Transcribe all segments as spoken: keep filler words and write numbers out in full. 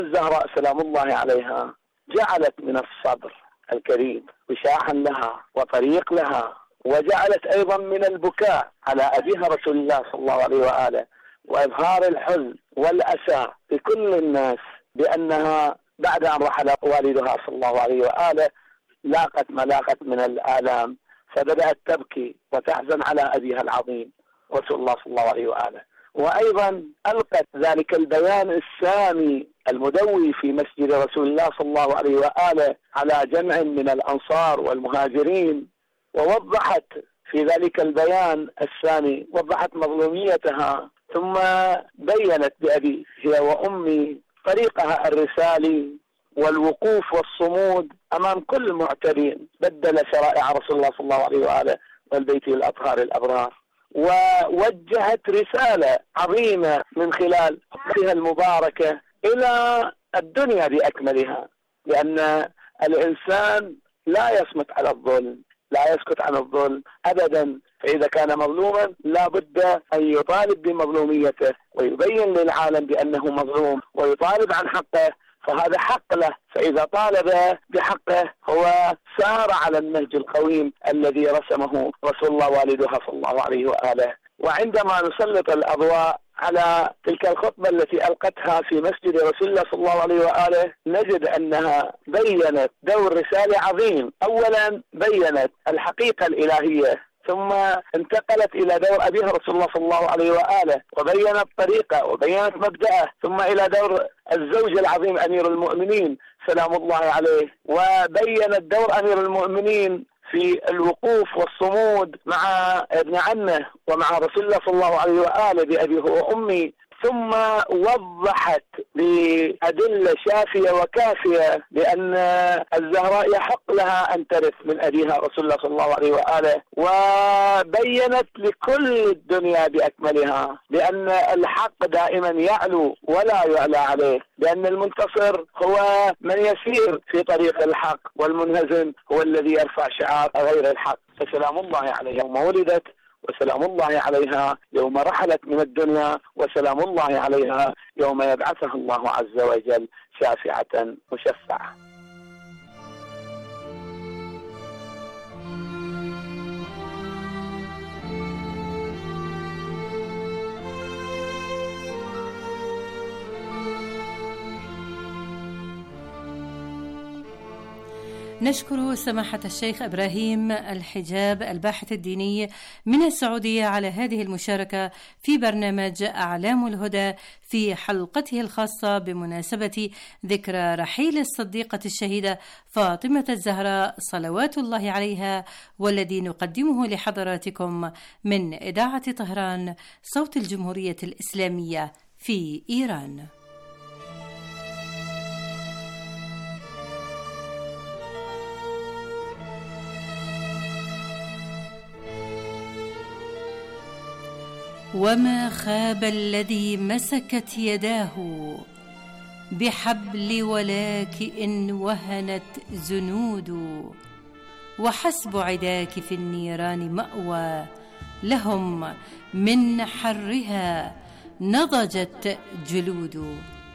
الزهراء سلام الله عليها جعلت من الصبر الكريم وشاحا لها وطريق لها، وجعلت أيضا من البكاء على أبيها رسول الله صلى الله عليه وآله وإظهار الحزن والأسى لكل الناس بأنها بعد أن رحل والدها صلى الله عليه وآله لاقت ما لاقت من الآلام، فبدأت تبكي وتحزن على أبيها العظيم رسول الله صلى الله عليه وآله. وأيضا ألقت ذلك البيان السامي المدوي في مسجد رسول الله صلى الله عليه وآله على جمع من الأنصار والمهاجرين، ووضحت في ذلك البيان السامي وضحت مظلوميتها، ثم بينت بأبي هي وأمي طريقها الرسالي والوقوف والصمود أمام كل معتدين بدل شرائع رسول الله صلى الله عليه وآله والبيت الأطهار الأبرار، ووجهت رسالة عظيمة من خلال خطبتها المباركة إلى الدنيا بأكملها، لأن الإنسان لا يصمت على الظلم، لا يسكت عن الظلم أبدا، فإذا كان مظلوما لا بد أن يطالب بمظلوميته ويبين للعالم بأنه مظلوم ويطالب عن حقه، فهذا حق له. فإذا طالب بحقه هو سار على النهج القويم الذي رسمه رسول الله والدها صلى الله عليه وآله. وعندما نسلط الأضواء على تلك الخطبة التي ألقتها في مسجد رسول الله صلى الله عليه وآله نجد أنها بيّنت دور رسالة عظيم. أولا بيّنت الحقيقة الإلهية، ثم انتقلت إلى دور أبيها رسول الله صلى الله عليه وآله وبيّنت طريقه وبيّنت مبدأه، ثم إلى دور الزوج العظيم أمير المؤمنين سلام الله عليه، وبيّنت دور أمير المؤمنين في الوقوف والصمود مع ابن عمه ومع رسول الله صلى الله عليه وآله بأبيه وأمي، ثم وضحت بأدلة شافية وكافية بأن الزهراء يحق لها أن ترث من أبيها رسول الله صلى الله عليه وآله، وبينت لكل الدنيا بأكملها بأن الحق دائما يعلو ولا يعلى عليه، لأن المنتصر هو من يسير في طريق الحق، والمنهزم هو الذي يرفع شعار غير الحق. فسلام الله عليها يوم ولدت، وسلام الله عليها يوم رحلت من الدنيا، وسلام الله عليها يوم يبعثها الله عز وجل شافعة مشفعة. نشكر سماحة الشيخ إبراهيم الحجاب الباحث الديني من السعودية على هذه المشاركة في برنامج أعلام الهدى في حلقته الخاصة بمناسبة ذكرى رحيل الصديقة الشهيدة فاطمة الزهراء صلوات الله عليها، والذي نقدمه لحضراتكم من إذاعة طهران صوت الجمهورية الإسلامية في إيران. وما خاب الذي مسكت يداه بحبل ولاك إن وهنت زنود، وحسب عداك في النيران مأوى لهم من حرها نضجت جلود.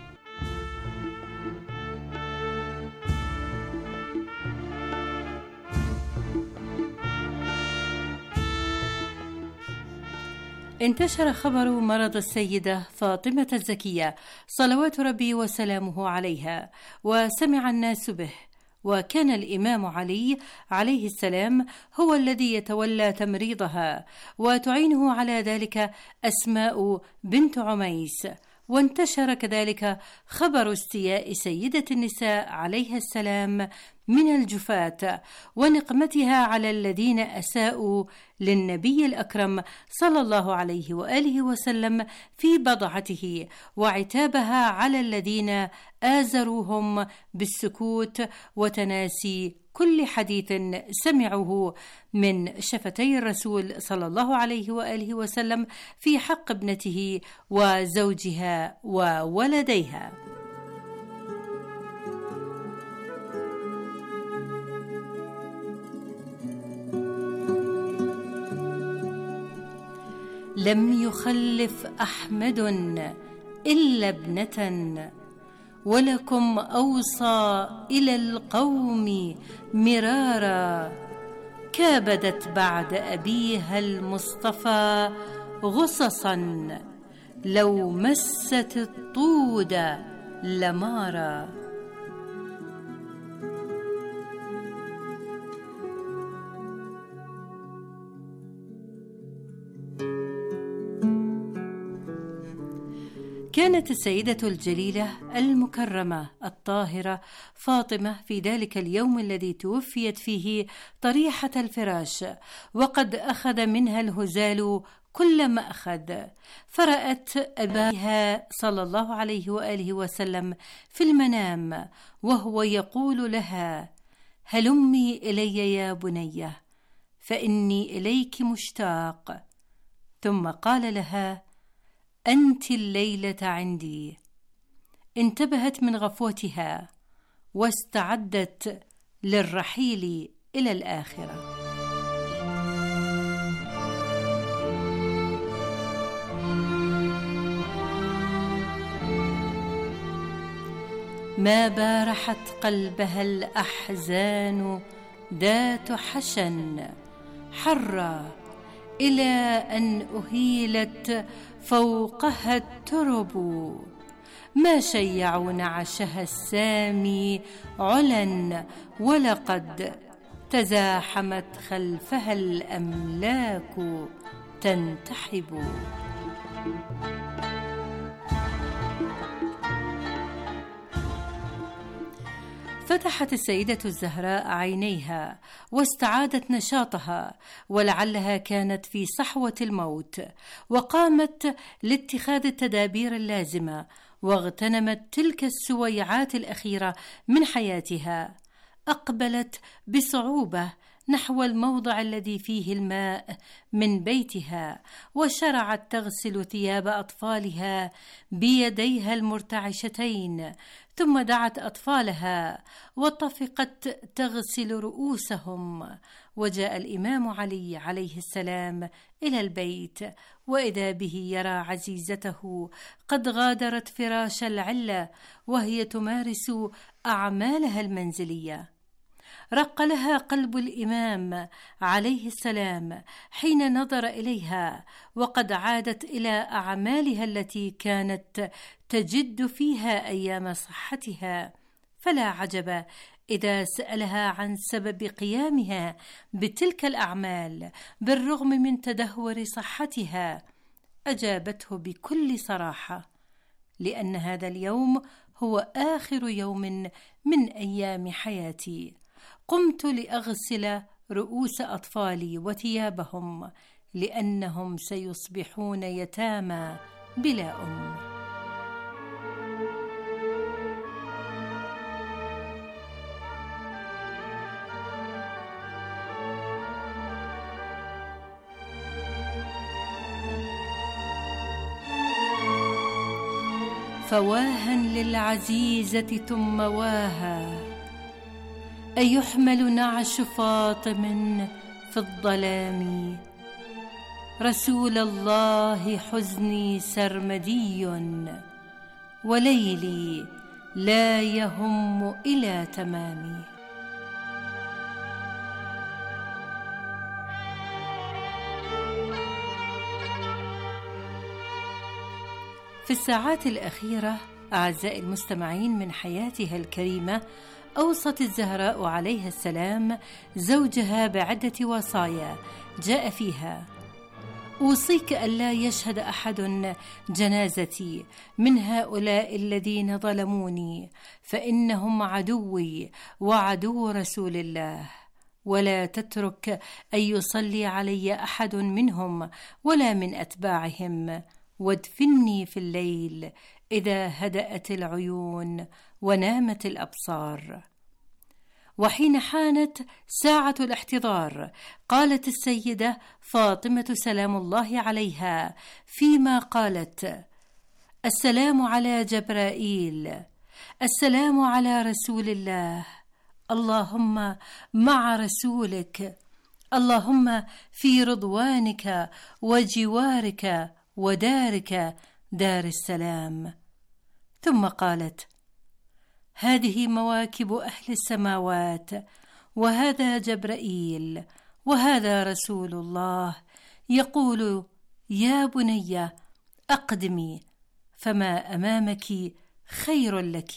انتشر خبر مرض السيدة فاطمة الزكية صلوات ربي وسلامه عليها، وسمع الناس به، وكان الإمام علي عليه السلام هو الذي يتولى تمريضها، وتعينه على ذلك أسماء بنت عميس. وانتشر كذلك خبر استياء سيدة النساء عليها السلام من الجفاة، ونقمتها على الذين أساءوا للنبي الأكرم صلى الله عليه وآله وسلم في بضعته، وعتابها على الذين آزروهم بالسكوت وتناسي كل حديث سمعوه من شفتي الرسول صلى الله عليه وآله وسلم في حق ابنته وزوجها وولديها. لم يخلف أحمد إلا ابنة، ولكم أوصى إلى القوم مرارا. كابدت بعد أبيها المصطفى غصصا، لو مست الطود لمارا. كانت السيدة الجليلة المكرمة الطاهرة فاطمة في ذلك اليوم الذي توفيت فيه طريحة الفراش، وقد أخذ منها الهزال كل ما أخذ، فرأت أباها صلى الله عليه وآله وسلم في المنام وهو يقول لها: هلمي إلي يا بنية فإني إليك مشتاق. ثم قال لها: أنت الليلة عندي. انتبهت من غفوتها واستعدت للرحيل إلى الآخرة. ما بارحت قلبها الأحزان ذات حشن حرا، إلى أن أهيلت فوقها الترب. ما شيعوا نعشها السامي علا، ولقد تزاحمت خلفها الأملاك تنتحب. فتحت السيدة الزهراء عينيها واستعادت نشاطها، ولعلها كانت في صحوة الموت، وقامت لاتخاذ التدابير اللازمة، واغتنمت تلك السويعات الأخيرة من حياتها. أقبلت بصعوبة نحو الموضع الذي فيه الماء من بيتها، وشرعت تغسل ثياب أطفالها بيديها المرتعشتين، ثم دعت أطفالها وطفقت تغسل رؤوسهم. وجاء الإمام علي عليه السلام إلى البيت، وإذا به يرى عزيزته قد غادرت فراش العلة وهي تمارس أعمالها المنزلية. رق لها قلب الإمام عليه السلام حين نظر إليها، وقد عادت إلى أعمالها التي كانت تجد فيها أيام صحتها، فلا عجب إذا سألها عن سبب قيامها بتلك الأعمال بالرغم من تدهور صحتها. أجابته بكل صراحة: لأن هذا اليوم هو آخر يوم من أيام حياتي، قمت لأغسل رؤوس أطفالي وثيابهم، لأنهم سيصبحون يتامى بلا أم. فواها للعزيزة ثم واها، أيحمل نعش فاطم في الظلام. رسول الله حزني سرمدي، وليلي لا يهم إلى تمامي. في الساعات الأخيرة أعزائي المستمعين من حياتها الكريمة، أوصت الزهراء عليها السلام زوجها بعدة وصايا جاء فيها: أوصيك ألا يشهد أحد جنازتي من هؤلاء الذين ظلموني، فإنهم عدوي وعدو رسول الله، ولا تترك أن يصلي علي أحد منهم ولا من أتباعهم، وادفني في الليل إذا هدأت العيون ونامت الأبصار. وحين حانت ساعة الاحتضار، قالت السيدة فاطمة سلام الله عليها فيما قالت: السلام على جبرائيل، السلام على رسول الله، اللهم مع رسولك، اللهم في رضوانك وجوارك ودارك دار السلام. ثم قالت: هذه مواكب أهل السماوات، وهذا جبرائيل، وهذا رسول الله يقول: يا بني أقدمي، فما أمامك خير لك.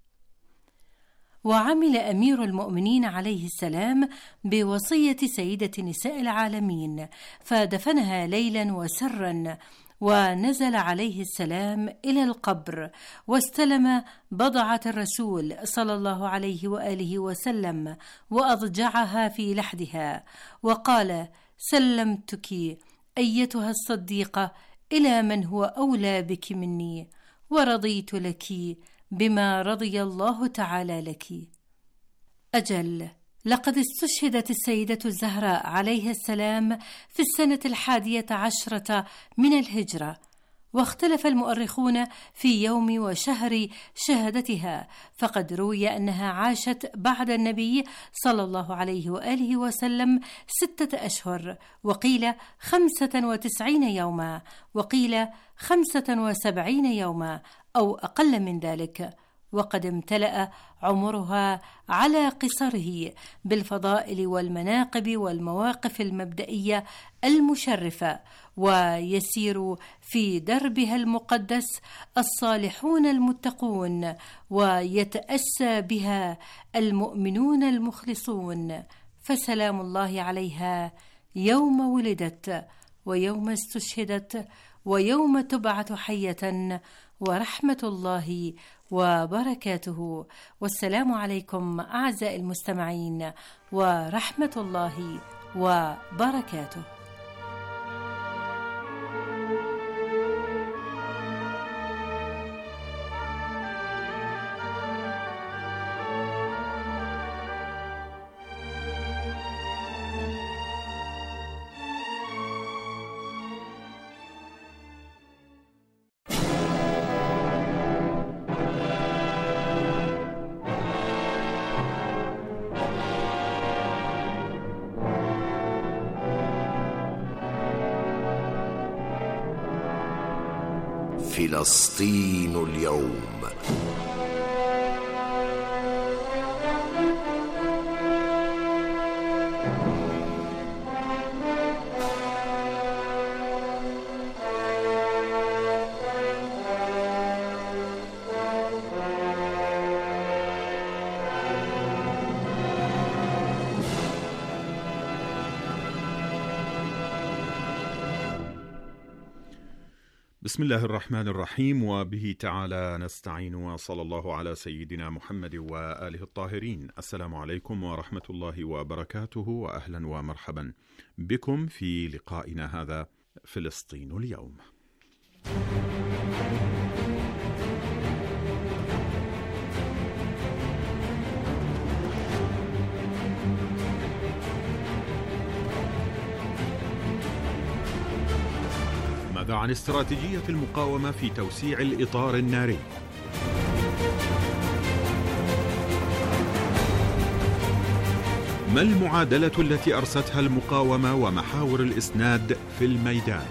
وعمل أمير المؤمنين عليه السلام بوصية سيدة نساء العالمين، فدفنها ليلا وسرا، ونزل عليه السلام إلى القبر، واستلم بضعة الرسول صلى الله عليه وآله وسلم، وأضجعها في لحدها، وقال: سلمتك أيتها الصديقة إلى من هو أولى بك مني، ورضيت لك بما رضي الله تعالى لك. أجل، لقد استشهدت السيدة الزهراء عليه السلام في السنة الحادية عشرة من الهجرة، واختلف المؤرخون في يوم وشهر شهادتها، فقد روي أنها عاشت بعد النبي صلى الله عليه وآله وسلم ستة أشهر، وقيل خمسة وتسعين يوما، وقيل خمسة وسبعين يوما أو أقل من ذلك، وقد امتلأ عمرها على قصره بالفضائل والمناقب والمواقف المبدئية المشرفة، ويسير في دربها المقدس الصالحون المتقون، ويتأسى بها المؤمنون المخلصون، فسلام الله عليها يوم ولدت، ويوم استشهدت، ويوم تبعث حية، ورحمة الله وبركاته. والسلام عليكم أعزائي المستمعين، ورحمة الله وبركاته. فلسطين اليوم. بسم الله الرحمن الرحيم، وبه تعالى نستعين، وصلى الله على سيدنا محمد وآله الطاهرين. السلام عليكم ورحمة الله وبركاته، وأهلا ومرحبا بكم في لقائنا هذا فلسطين اليوم. ماذا عن استراتيجية المقاومة في توسيع الإطار الناري؟ ما المعادلة التي أرستها المقاومة ومحاور الإسناد في الميدان؟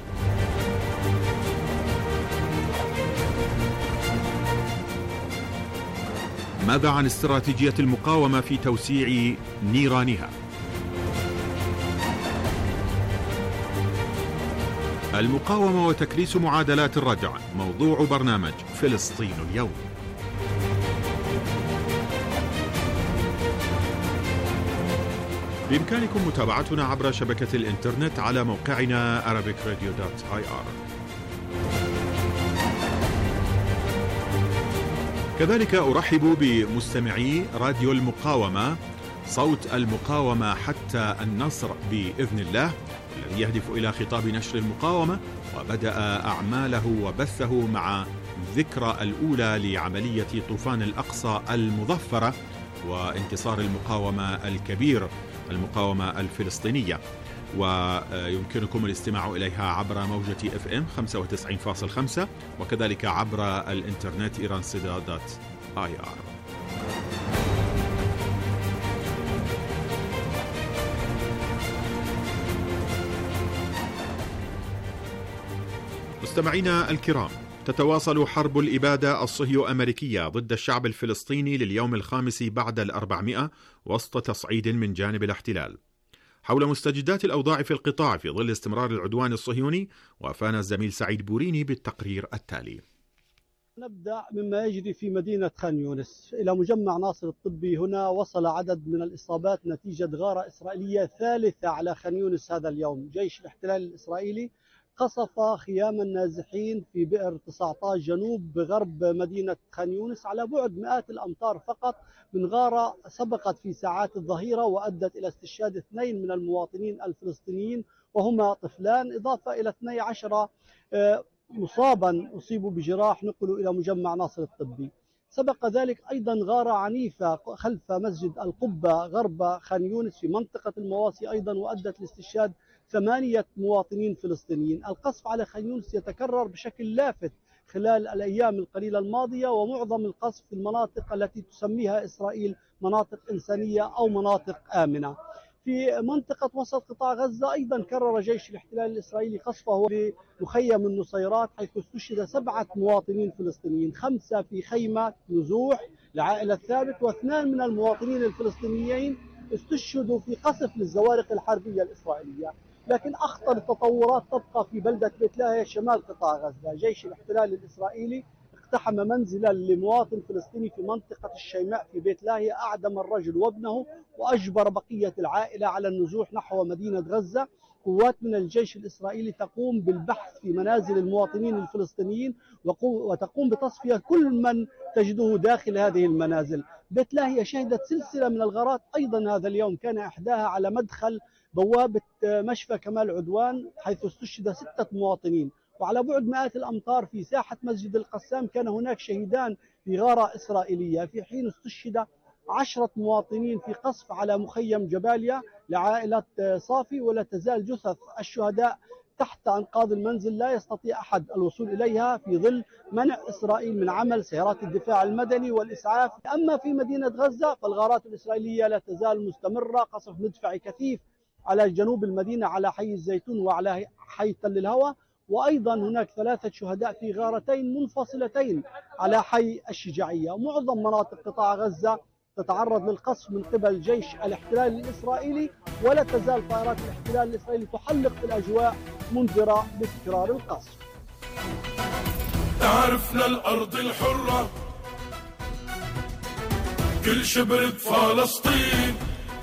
ماذا عن استراتيجية المقاومة في توسيع نيرانها؟ المقاومة وتكريس معادلات الردع، موضوع برنامج فلسطين اليوم. بإمكانكم متابعتنا عبر شبكة الإنترنت على موقعنا arabic radio dot i r. كذلك أرحب بمستمعي راديو المقاومة، صوت المقاومة حتى النصر بإذن الله، الذي يهدف إلى خطاب نشر المقاومة، وبدأ أعماله وبثه مع الذكرى الأولى لعملية طوفان الأقصى المظفرة وانتصار المقاومة الكبير، المقاومة الفلسطينية، ويمكنكم الاستماع إليها عبر موجة اف ام خمسة وتسعين فاصلة خمسة، وكذلك عبر الإنترنت إيران صدا دوت آي آر. مستمعينا الكرام، تتواصل حرب الإبادة الصهيو أمريكية ضد الشعب الفلسطيني لليوم الخامس بعد الأربعمائة وسط تصعيد من جانب الاحتلال. حول مستجدات الأوضاع في القطاع في ظل استمرار العدوان الصهيوني، وافانا الزميل سعيد بوريني بالتقرير التالي. نبدأ مما يجري في مدينة خان يونس. إلى مجمع ناصر الطبي هنا وصل عدد من الإصابات نتيجة غارة إسرائيلية ثالثة على خان يونس هذا اليوم. جيش الاحتلال الإسرائيلي قصف خيام النازحين في بئر تسعة عشر جنوب غرب مدينة خان يونس على بعد مئات الأمتار فقط من غارة سبقت في ساعات الظهيرة وأدت إلى استشهاد اثنين من المواطنين الفلسطينيين وهما طفلان، إضافة إلى اثني عشر مصابا أصيبوا بجراح نقلوا إلى مجمع ناصر الطبي. سبق ذلك أيضا غارة عنيفة خلف مسجد القبة غرب خان يونس في منطقة المواصي أيضا وأدت لاستشهاد ثمانية مواطنين فلسطينيين. القصف على خان يونس يتكرر بشكل لافت خلال الأيام القليلة الماضية، ومعظم القصف في المناطق التي تسميها إسرائيل مناطق إنسانية أو مناطق آمنة. في منطقة وسط قطاع غزة أيضا كرر جيش الاحتلال الإسرائيلي قصفه بمخيم النصيرات حيث استشهد سبعة مواطنين فلسطينيين، خمسة في خيمة نزوح لعائلة ثابت، واثنان من المواطنين الفلسطينيين استشهدوا في قصف للزوارق الحربية الإسرائيلية. لكن أخطر التطورات تبقى في بلدة بيت لاهيا شمال قطاع غزة. جيش الاحتلال الإسرائيلي اقتحم منزلا لمواطن فلسطيني في منطقة الشيماء في بيت لاهيا، أعدم الرجل وابنه وأجبر بقية العائلة على النزوح نحو مدينة غزة. قوات من الجيش الإسرائيلي تقوم بالبحث في منازل المواطنين الفلسطينيين وتقوم بتصفية كل من تجده داخل هذه المنازل. بيت لاهيا شهدت سلسلة من الغارات أيضا هذا اليوم، كان إحداها على مدخل بوابة مشفى كمال عدوان حيث استشهد ستة مواطنين. وعلى بعد مئات الأمتار في ساحة مسجد القسام كان هناك شهيدان في غارة إسرائيلية، في حين استشهد عشرة مواطنين في قصف على مخيم جباليا لعائلة صافي، ولا تزال جثث الشهداء تحت أنقاض المنزل لا يستطيع أحد الوصول إليها في ظل منع إسرائيل من عمل سيارات الدفاع المدني والإسعاف. أما في مدينة غزة فالغارات الإسرائيلية لا تزال مستمرة، قصف مدفعي كثيف على جنوب المدينة على حي الزيتون وعلى حي تل الهوى، وأيضا هناك ثلاثة شهداء في غارتين منفصلتين على حي الشجاعية. معظم مناطق قطاع غزة تتعرض للقصف من قبل جيش الاحتلال الإسرائيلي، ولا تزال طائرات الاحتلال الإسرائيلي تحلق في الأجواء منذرة بتكرار القصف. تعرفنا الأرض الحرة كل شبر بفلسطين،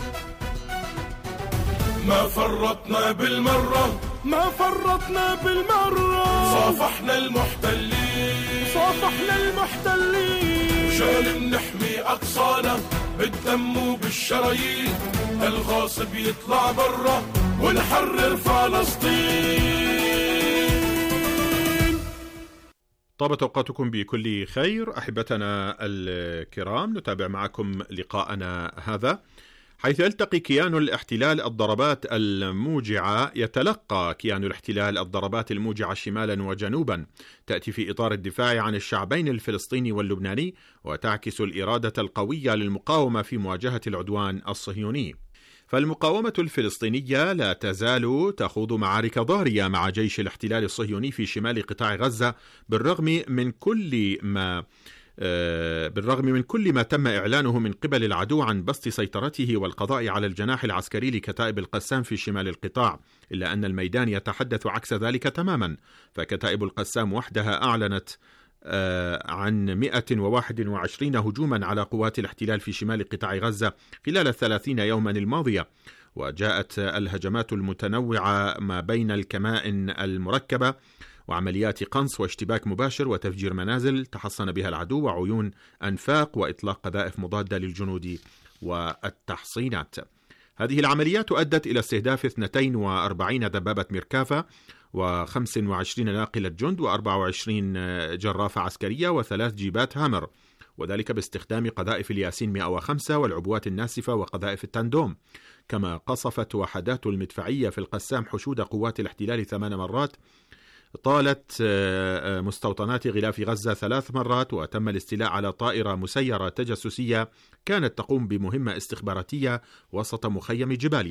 ما فرطنا بالمرة ما فرطنا بالمرة، صافحنا المحتلين صافحنا المحتلين، وشان نحمي أقصانا بالدم وبالشرايين، الغاصب يطلع برا ونحرر فلسطين. طابت أوقاتكم بكل خير أحبتنا الكرام، نتابع معكم لقاءنا هذا حيث يلتقي كيان الاحتلال الضربات الموجعة يتلقى كيان الاحتلال الضربات الموجعة شمالا وجنوبا، تأتي في إطار الدفاع عن الشعبين الفلسطيني واللبناني، وتعكس الإرادة القوية للمقاومة في مواجهة العدوان الصهيوني. فالمقاومة الفلسطينية لا تزال تخوض معارك ضارية مع جيش الاحتلال الصهيوني في شمال قطاع غزة، بالرغم من كل ما بالرغم من كل ما تم إعلانه من قبل العدو عن بسط سيطرته والقضاء على الجناح العسكري لكتائب القسام في شمال القطاع، إلا أن الميدان يتحدث عكس ذلك تماما. فكتائب القسام وحدها أعلنت عن مئة وواحد وعشرين هجوما على قوات الاحتلال في شمال قطاع غزة خلال الثلاثين يوما الماضية، وجاءت الهجمات المتنوعة ما بين الكمائن المركبة وعمليات قنص واشتباك مباشر وتفجير منازل تحصن بها العدو وعيون أنفاق وإطلاق قذائف مضادة للجنود والتحصينات. هذه العمليات أدت إلى استهداف اثنتين وأربعين دبابة ميركافا وخمس وعشرين ناقلة جند وأربع وعشرين جرافة عسكرية وثلاث جيبات هامر، وذلك باستخدام قذائف الياسين مئة وخمسة والعبوات الناسفة وقذائف التندوم. كما قصفت وحدات المدفعية في القسام حشود قوات الاحتلال ثمان مرات، طالت مستوطنات غلاف غزة ثلاث مرات، وتم الاستيلاء على طائرة مسيرة تجسسية كانت تقوم بمهمة استخباراتية وسط مخيم جباليا.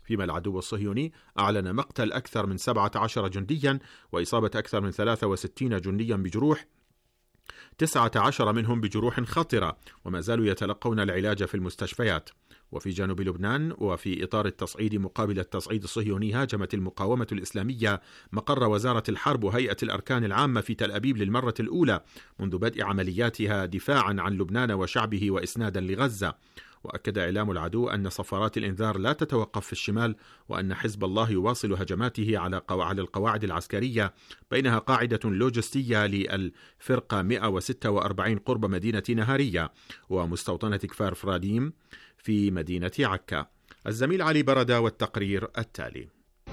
فيما العدو الصهيوني أعلن مقتل أكثر من سبعة عشر جنديا وإصابة أكثر من ثلاثة وستين جنديا بجروح، تسعة عشر منهم بجروح خطرة، وما زالوا يتلقون العلاج في المستشفيات. وفي جنوب لبنان وفي إطار التصعيد مقابل التصعيد الصهيوني، هاجمت المقاومة الإسلامية مقر وزارة الحرب وهيئة الأركان العامة في تل أبيب للمرة الأولى منذ بدء عملياتها دفاعا عن لبنان وشعبه وإسنادا لغزة. وأكد إعلام العدو أن صفارات الإنذار لا تتوقف في الشمال، وأن حزب الله يواصل هجماته على القواعد العسكرية، بينها قاعدة لوجستية للفرقة مئة وستة وأربعين قرب مدينة نهارية ومستوطنة كفار فراديم في مدينة عكا. الزميل علي بردة والتقرير التالي.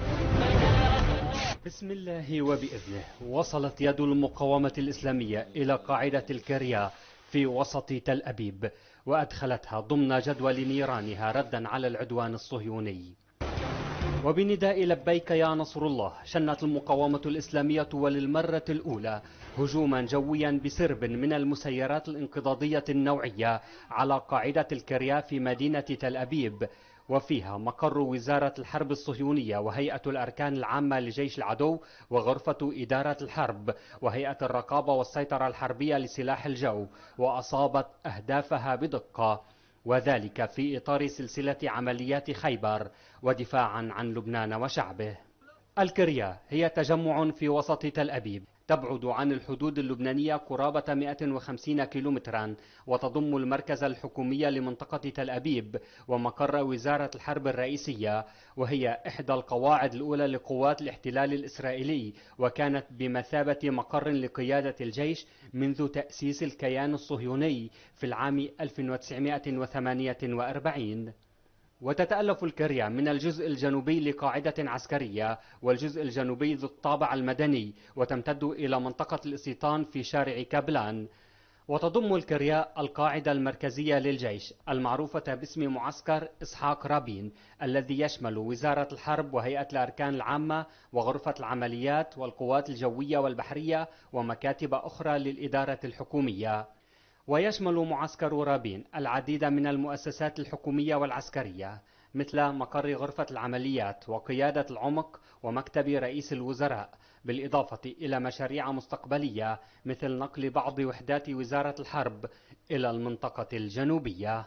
بسم الله وبإذنه وصلت يد المقاومة الإسلامية إلى قاعدة الكريا في وسط تل أبيب، وأدخلتها ضمن جدول نيرانها ردا على العدوان الصهيوني. وبنداء لبيك يا نصر الله شنت المقاومة الإسلامية وللمرة الأولى هجوما جويا بسرب من المسيرات الانقضاضية النوعية على قاعدة الكريا في مدينة تل أبيب، وفيها مقر وزارة الحرب الصهيونية وهيئة الأركان العامة لجيش العدو وغرفة إدارة الحرب وهيئة الرقابة والسيطرة الحربية لسلاح الجو، وأصابت أهدافها بدقة، وذلك في إطار سلسلة عمليات خيبر ودفاعا عن لبنان وشعبه. الكريا هي تجمع في وسط تل أبيب تبعد عن الحدود اللبنانية قرابة مئة وخمسين كيلومترا، وتضم المركز الحكومي لمنطقة تل أبيب ومقر وزارة الحرب الرئيسية، وهي إحدى القواعد الأولى لقوات الاحتلال الإسرائيلي، وكانت بمثابة مقر لقيادة الجيش منذ تأسيس الكيان الصهيوني في العام ألف وتسعمئة وثمانية وأربعين. وتتألف الكريا من الجزء الجنوبي لقاعدة عسكرية والجزء الجنوبي ذو الطابع المدني، وتمتد إلى منطقة الاستيطان في شارع كابلان. وتضم الكريا القاعدة المركزية للجيش المعروفة باسم معسكر إسحاق رابين، الذي يشمل وزارة الحرب وهيئة الأركان العامة وغرفة العمليات والقوات الجوية والبحرية ومكاتب أخرى للإدارة الحكومية. ويشمل معسكر رابين العديد من المؤسسات الحكومية والعسكرية، مثل مقر غرفة العمليات وقيادة العمق ومكتب رئيس الوزراء، بالإضافة إلى مشاريع مستقبلية مثل نقل بعض وحدات وزارة الحرب إلى المنطقة الجنوبية.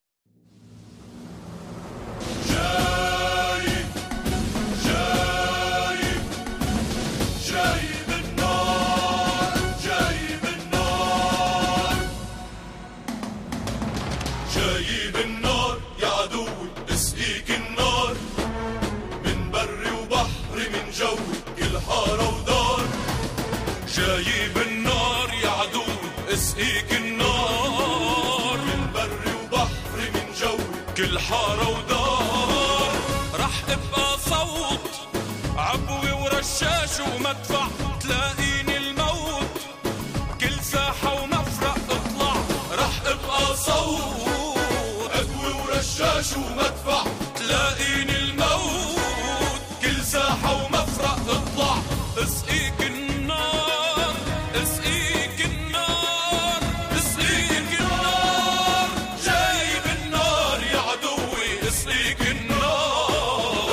جايب جايب جايب النار جايب النار جايب النار يا عدوي اسقيك النار من بر وبحر من جو كل حارة ودار. جايب النار يا عدوي اسقيك النار من بر وبحر من جو كل حارة ودار. رح ابقى صوت عبوي ورشاش ومدفع تلاقيني الموت كل ساحة ومفرق اطلع. رح ابقى صوت عبوي ورشاش ومدفع تلاقيني الموت كل ساحة ومفرق اطلع. اسقيك النار اسقيك النار اسقيك النار. جايب النار يا عدوي اسقيك النار.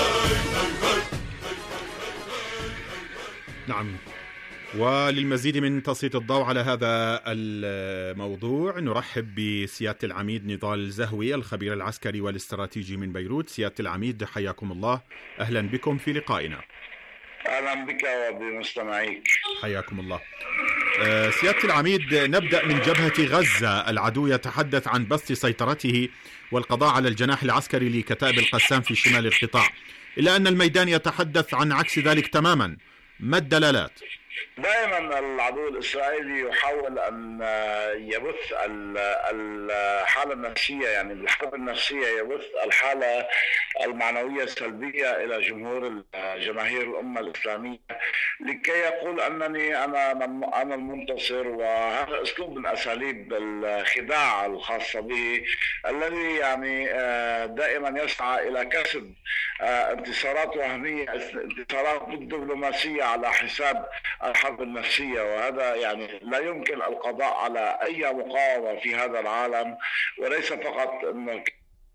نعم، وللمزيد من تسليط الضوء على هذا الموضوع نرحب بسيادة العميد نضال زهوي الخبير العسكري والاستراتيجي من بيروت. سيادة العميد حياكم الله، أهلا بكم في لقائنا. أهلا بك وبمستمعيك. حياكم الله. سيادة العميد، نبدأ من جبهة غزة. العدو يتحدث عن بسط سيطرته والقضاء على الجناح العسكري لكتائب القسام في شمال القطاع، إلا أن الميدان يتحدث عن عكس ذلك تماما. ما الدلالات؟ دائما العدو الإسرائيلي يحاول أن يبث الحالة النفسية، يعني بالحرب النفسية يبث الحالة المعنوية السلبية إلى جمهور جماهير الأمة الإسلامية لكي يقول أنني أنا أنا المنتصر. وهذا أسلوب من أساليب الخداع الخاصة به الذي يعني دائما يسعى إلى كسب انتصارات وهمية، انتصارات بالدبلوماسية على حساب الحرب النفسية. وهذا يعني لا يمكن القضاء على أي مقاومة في هذا العالم، وليس فقط أن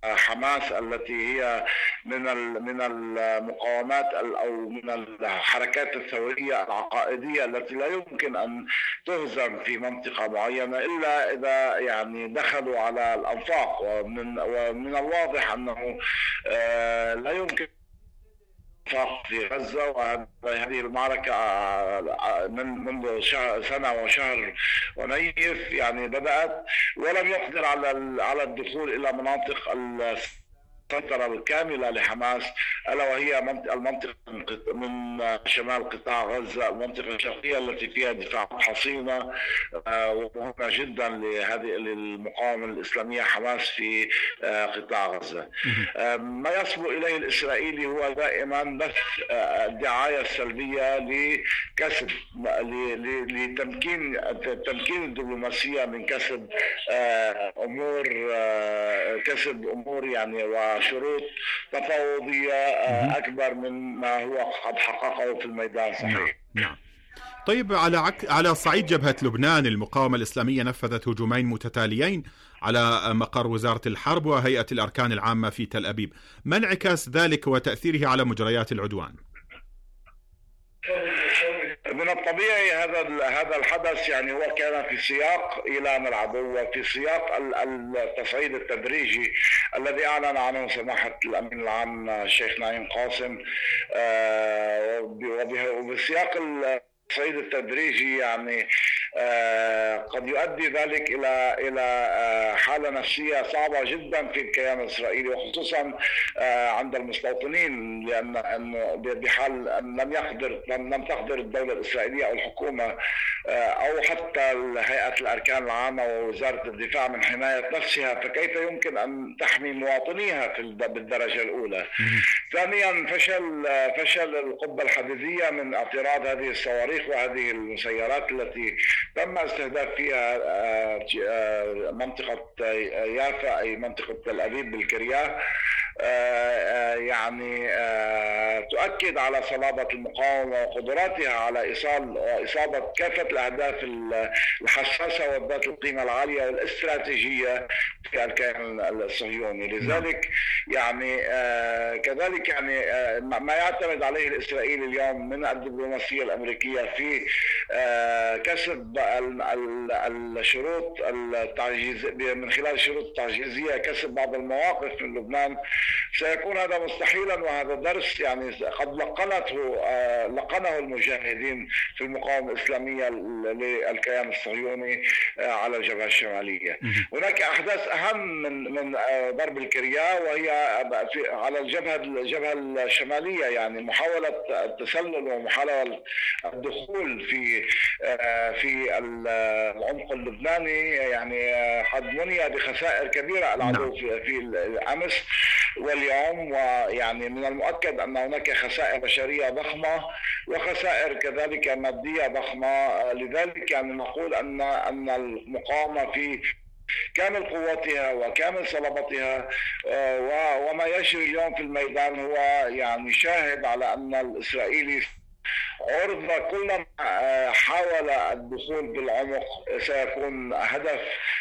حماس التي هي من من المقاومات أو من الحركات الثورية العقائدية التي لا يمكن أن تهزم في منطقة معينة إلا إذا يعني دخلوا على الأنفاق، ومن ومن الواضح أنه لا يمكن في غزة، وهذه المعركة من منذ سنة وشهر ونيف يعني بدأت، ولم يقدر على على الدخول إلى مناطق السيطرة الكاملة لحماس، ألا وهي المنطقة من شمال قطاع غزة، المنطقة الشرقية التي فيها دفاعات حصينة ومهمة جدا لهذه للمقاومة الإسلامية حماس في قطاع غزة. ما يصبو إليه الإسرائيلي هو دائما بث الدعاية السلبية لكسب لتمكين تمكين الدبلوماسية من كسب أمور كسب أمور يعني وشروط تفاوضية أكبر من ما هو قد حققه في الميدان. صحيح. نعم. طيب، على عك... على صعيد جبهة لبنان، المقاومة الإسلامية نفذت هجومين متتاليين على مقر وزارة الحرب وهيئة الأركان العامة في تل أبيب، ما انعكاس ذلك وتأثيره على مجريات العدوان؟ من الطبيعي هذا هذا الحدث يعني هو كان في سياق إيلام العدو وفي سياق التصعيد التدريجي الذي أعلن عنه سماحة الأمين العام الشيخ نعيم قاسم، وبسياق التصعيد التدريجي يعني قد يؤدي ذلك إلى إلى حالة نفسية صعبة جدا في الكيان الإسرائيلي، وخصوصا عند المستوطنين، لأن بحال أن لم يقدر لم تقدر الدولة الإسرائيلية أو الحكومة أو حتى هيئة الأركان العامة ووزارة الدفاع من حماية نفسها، فكيف يمكن أن تحمي مواطنيها في بالدرجة الأولى؟ ثانيا، فشل فشل القبة الحديدية من اعتراض هذه الصواريخ وهذه المسيرات التي تم استهداف فيها منطقة يافا أي منطقة تل أبيب بالكريا، يعني تؤكد على صلابة المقاومة وقدراتها على إيصال وإصابة كافة الأهداف الحساسة وذات القيمة العالية والاستراتيجية في الكيان الصهيوني. لذلك يعني كذلك يعني ما يعتمد عليه الإسرائيلي اليوم من الدبلوماسية الأمريكية في كسب الشروط التعجيزية من خلال الشروط التعجيزية، كسب بعض المواقف من لبنان، سيكون هذا مستحيلا، وهذا درس يعني قد لقنته لقنه المجاهدين في المقاومة الإسلامية للكيان الصهيوني على الجبهة الشمالية. هناك أحداث أهم من من ضرب الكريا، وهي على الجبهة الجبهة الشمالية، يعني محاولة التسلل ومحاولة الدخول في في العمق اللبناني، يعني قد مني بخسائر كبيرة العدو في في الأمس واليوم، ويعني من المؤكد أن هناك خسائر بشرية ضخمة وخسائر كذلك مادية ضخمة. لذلك يعني نقول أن أن المقاومة في كامل قوتها وكامل صلابتها، وما يجري اليوم في الميدان هو يعني شاهد على أن الإسرائيلي عرض كلما حاول الدخول بالعمق سيكون هدف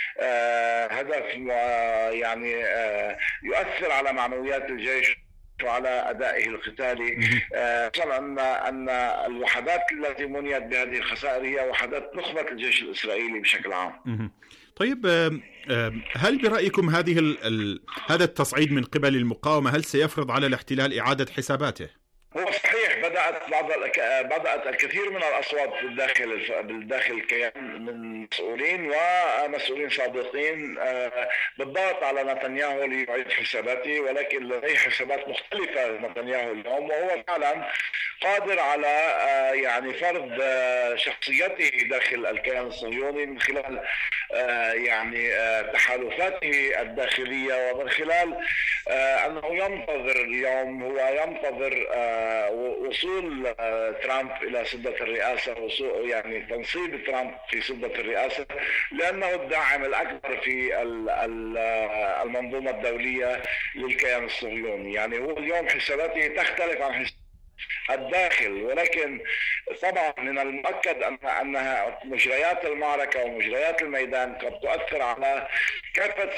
هدف يعني يؤثر على معنويات الجيش وعلى أدائه القتالي، خصوصا أن أن الوحدات التي منيت بهذه الخسائر هي وحدات نخبة الجيش الإسرائيلي بشكل عام. طيب، هل برأيكم هذه ال... هذا التصعيد من قبل المقاومة هل سيفرض على الاحتلال إعادة حساباته؟ هو صحيح بدأت بعض بدأت الكثير من الأصوات بالداخل بالداخل الكيان من مسؤولين ومسؤولين سابقين بالضغط على نتنياهو ليعيد حساباته، ولكن لديه حسابات مختلفة نتنياهو اليوم، وهو فعلا قادر على يعني فرض شخصيته داخل الكيان الصهيوني من خلال يعني تحالفاته الداخلية، ومن خلال أنه ينتظر اليوم هو ينتظر وصول ترامب إلى سدة الرئاسة، وصول يعني تنصيب ترامب في سدة الرئاسة، لأنه الداعم الأكبر في المنظومة الدولية للكيان الصهيوني. يعني هو اليوم حساباته تختلف عن حساباته الداخل، ولكن طبعا من المؤكد أن أنها مجريات المعركة ومجريات الميدان قد تؤثر على كافة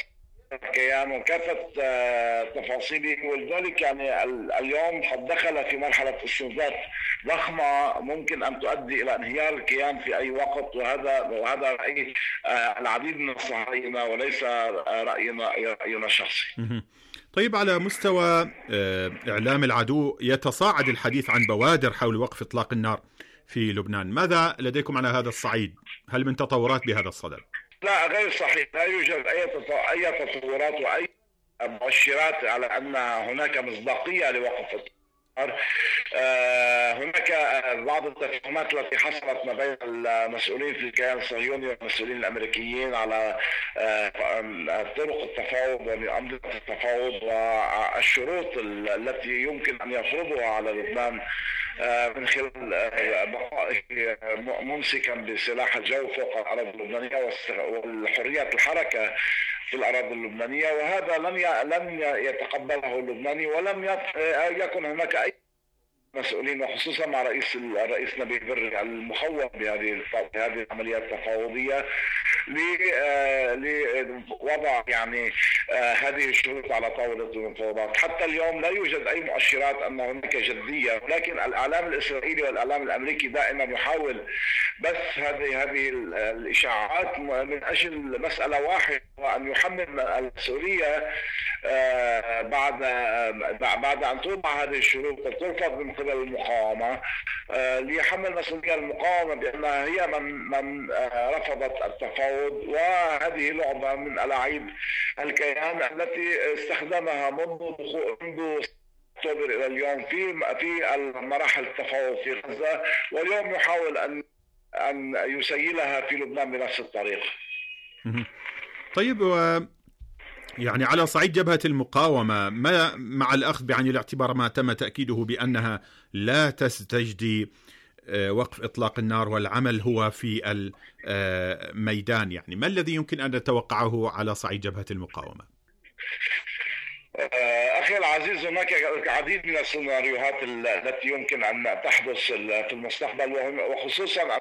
الكيان وكافة تفاصيله، ولذلك يعني اليوم قد دخل في مرحلة استنزاف ضخمة ممكن أن تؤدي إلى انهيار الكيان في أي وقت، وهذا وهذا رأي العديد من الصهاينة وليس رأينا رأينا الشخصي. طيب، على مستوى إعلام العدو يتصاعد الحديث عن بوادر حول وقف إطلاق النار في لبنان، ماذا لديكم على هذا الصعيد؟ هل من تطورات بهذا الصدد؟ لا، غير صحيح، لا يوجد أي أي تطورات وأي مؤشرات على أن هناك مصداقية لوقف النار. هناك بعض التفاهمات التي حصلت ما بين المسؤولين في الكيان الصهيوني والمسؤولين الأمريكيين على طرق التفاوض وأنظمة التفاوض والشروط التي يمكن أن يفرضها على لبنان من خلال بقائه ممسكا بسلاح الجو فوق الأراضي اللبنانية والحرية الحركة في الأراضي اللبنانية، وهذا لم لم يتقبله اللبناني، ولم يكن هناك أي مسؤولين وخصوصا مع رئيس الرئيس نبيه بري المخوف بهذه بهذه العمليات التفاوضيه لوضع يعني هذه الشروط على طاوله المفاوضات. حتى اليوم لا يوجد اي مؤشرات ان هناك جديه، ولكن الاعلام الاسرائيلي والاعلام الامريكي دائما يحاول بس هذه هذه الاشاعات من اجل مساله واحده، وان يحمل المسؤوليه بعد بعد ان توضع هذه الشروط ترفض من قبل المقاومه، ليحمل مسؤوليه المقاومه بانها هي من من رفضت التفاوض، وهذه لعبه من الاعيب الكيان التي استخدمها منذ منذ اكتوبر الى اليوم في في المراحل التفاوض في غزه، واليوم يحاول ان ان يسيلها في لبنان بنفس الطريقه. طيب، يعني على صعيد جبهة المقاومة، ما مع الأخذ بعين الاعتبار ما تم تأكيده بأنها لا تستجدي وقف إطلاق النار والعمل هو في الميدان، يعني ما الذي يمكن أن نتوقعه على صعيد جبهة المقاومة؟ أخي العزيز، هناك العديد من السيناريوهات التي يمكن أن تحدث في المستقبل، وخصوصا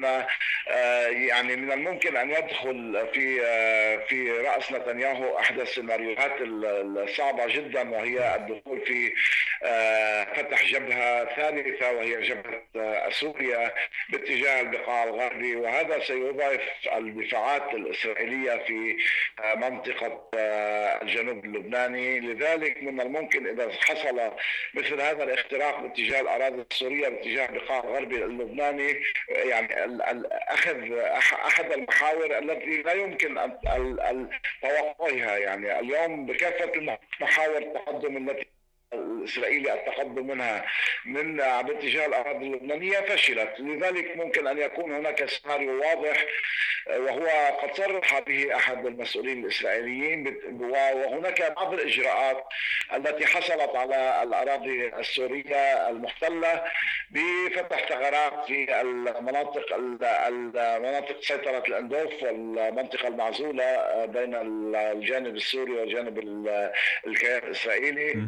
يعني من الممكن ان يدخل في في راس نتنياهو احدى السيناريوهات الصعبه جدا، وهي الدخول في فتح جبهه ثالثه وهي جبهه سوريا باتجاه البقاع الغربي، وهذا سيضاعف الدفاعات الاسرائيليه في منطقه الجنوب اللبناني. لذلك من الممكن اذا حصل مثل هذا الاختراق باتجاه الاراضي السوريه باتجاه البقاع الغربي اللبناني، يعني أخذ أحد المحاور التي لا يمكن أن توقعها. يعني اليوم بكافة محاور التقدم التي الإسرائيلي التقدم منها من باتجاه الأراضي اللبنانية فشلت، لذلك ممكن أن يكون هناك سيناريو واضح وهو قد صرح به أحد المسؤولين الإسرائيليين، وهناك بعض الإجراءات التي حصلت على الأراضي السورية المحتلة بفتح ثغرات في المناطق المناطق سيطرة الأندوف والمنطقة المعزولة بين الجانب السوري والجانب الكيان الإسرائيلي.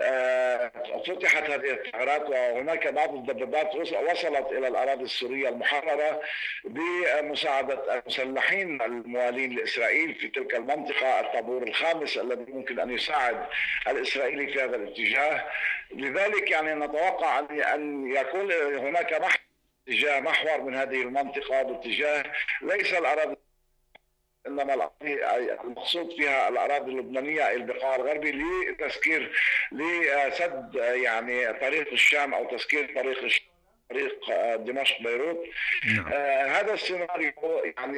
فتحت هذه الثغرات، وهناك بعض الدبابات وصلت إلى الأراضي السورية المحررة بمساعدة المسلحين الموالين لإسرائيل في تلك المنطقة، الطابور الخامس الذي ممكن أن يساعد الإسرائيلي في هذا الاتجاه. لذلك يعني نتوقع أن يكون هناك محور اتجاه محور من هذه المنطقة باتجاه ليس الأراضي، إنما المقصود فيها الأراضي اللبنانية البقاع الغربي لتسكير لسد يعني طريق الشام أو تسكير طريق الشام طريق دمشق بيروت. نعم. آه هذا السيناريو يعني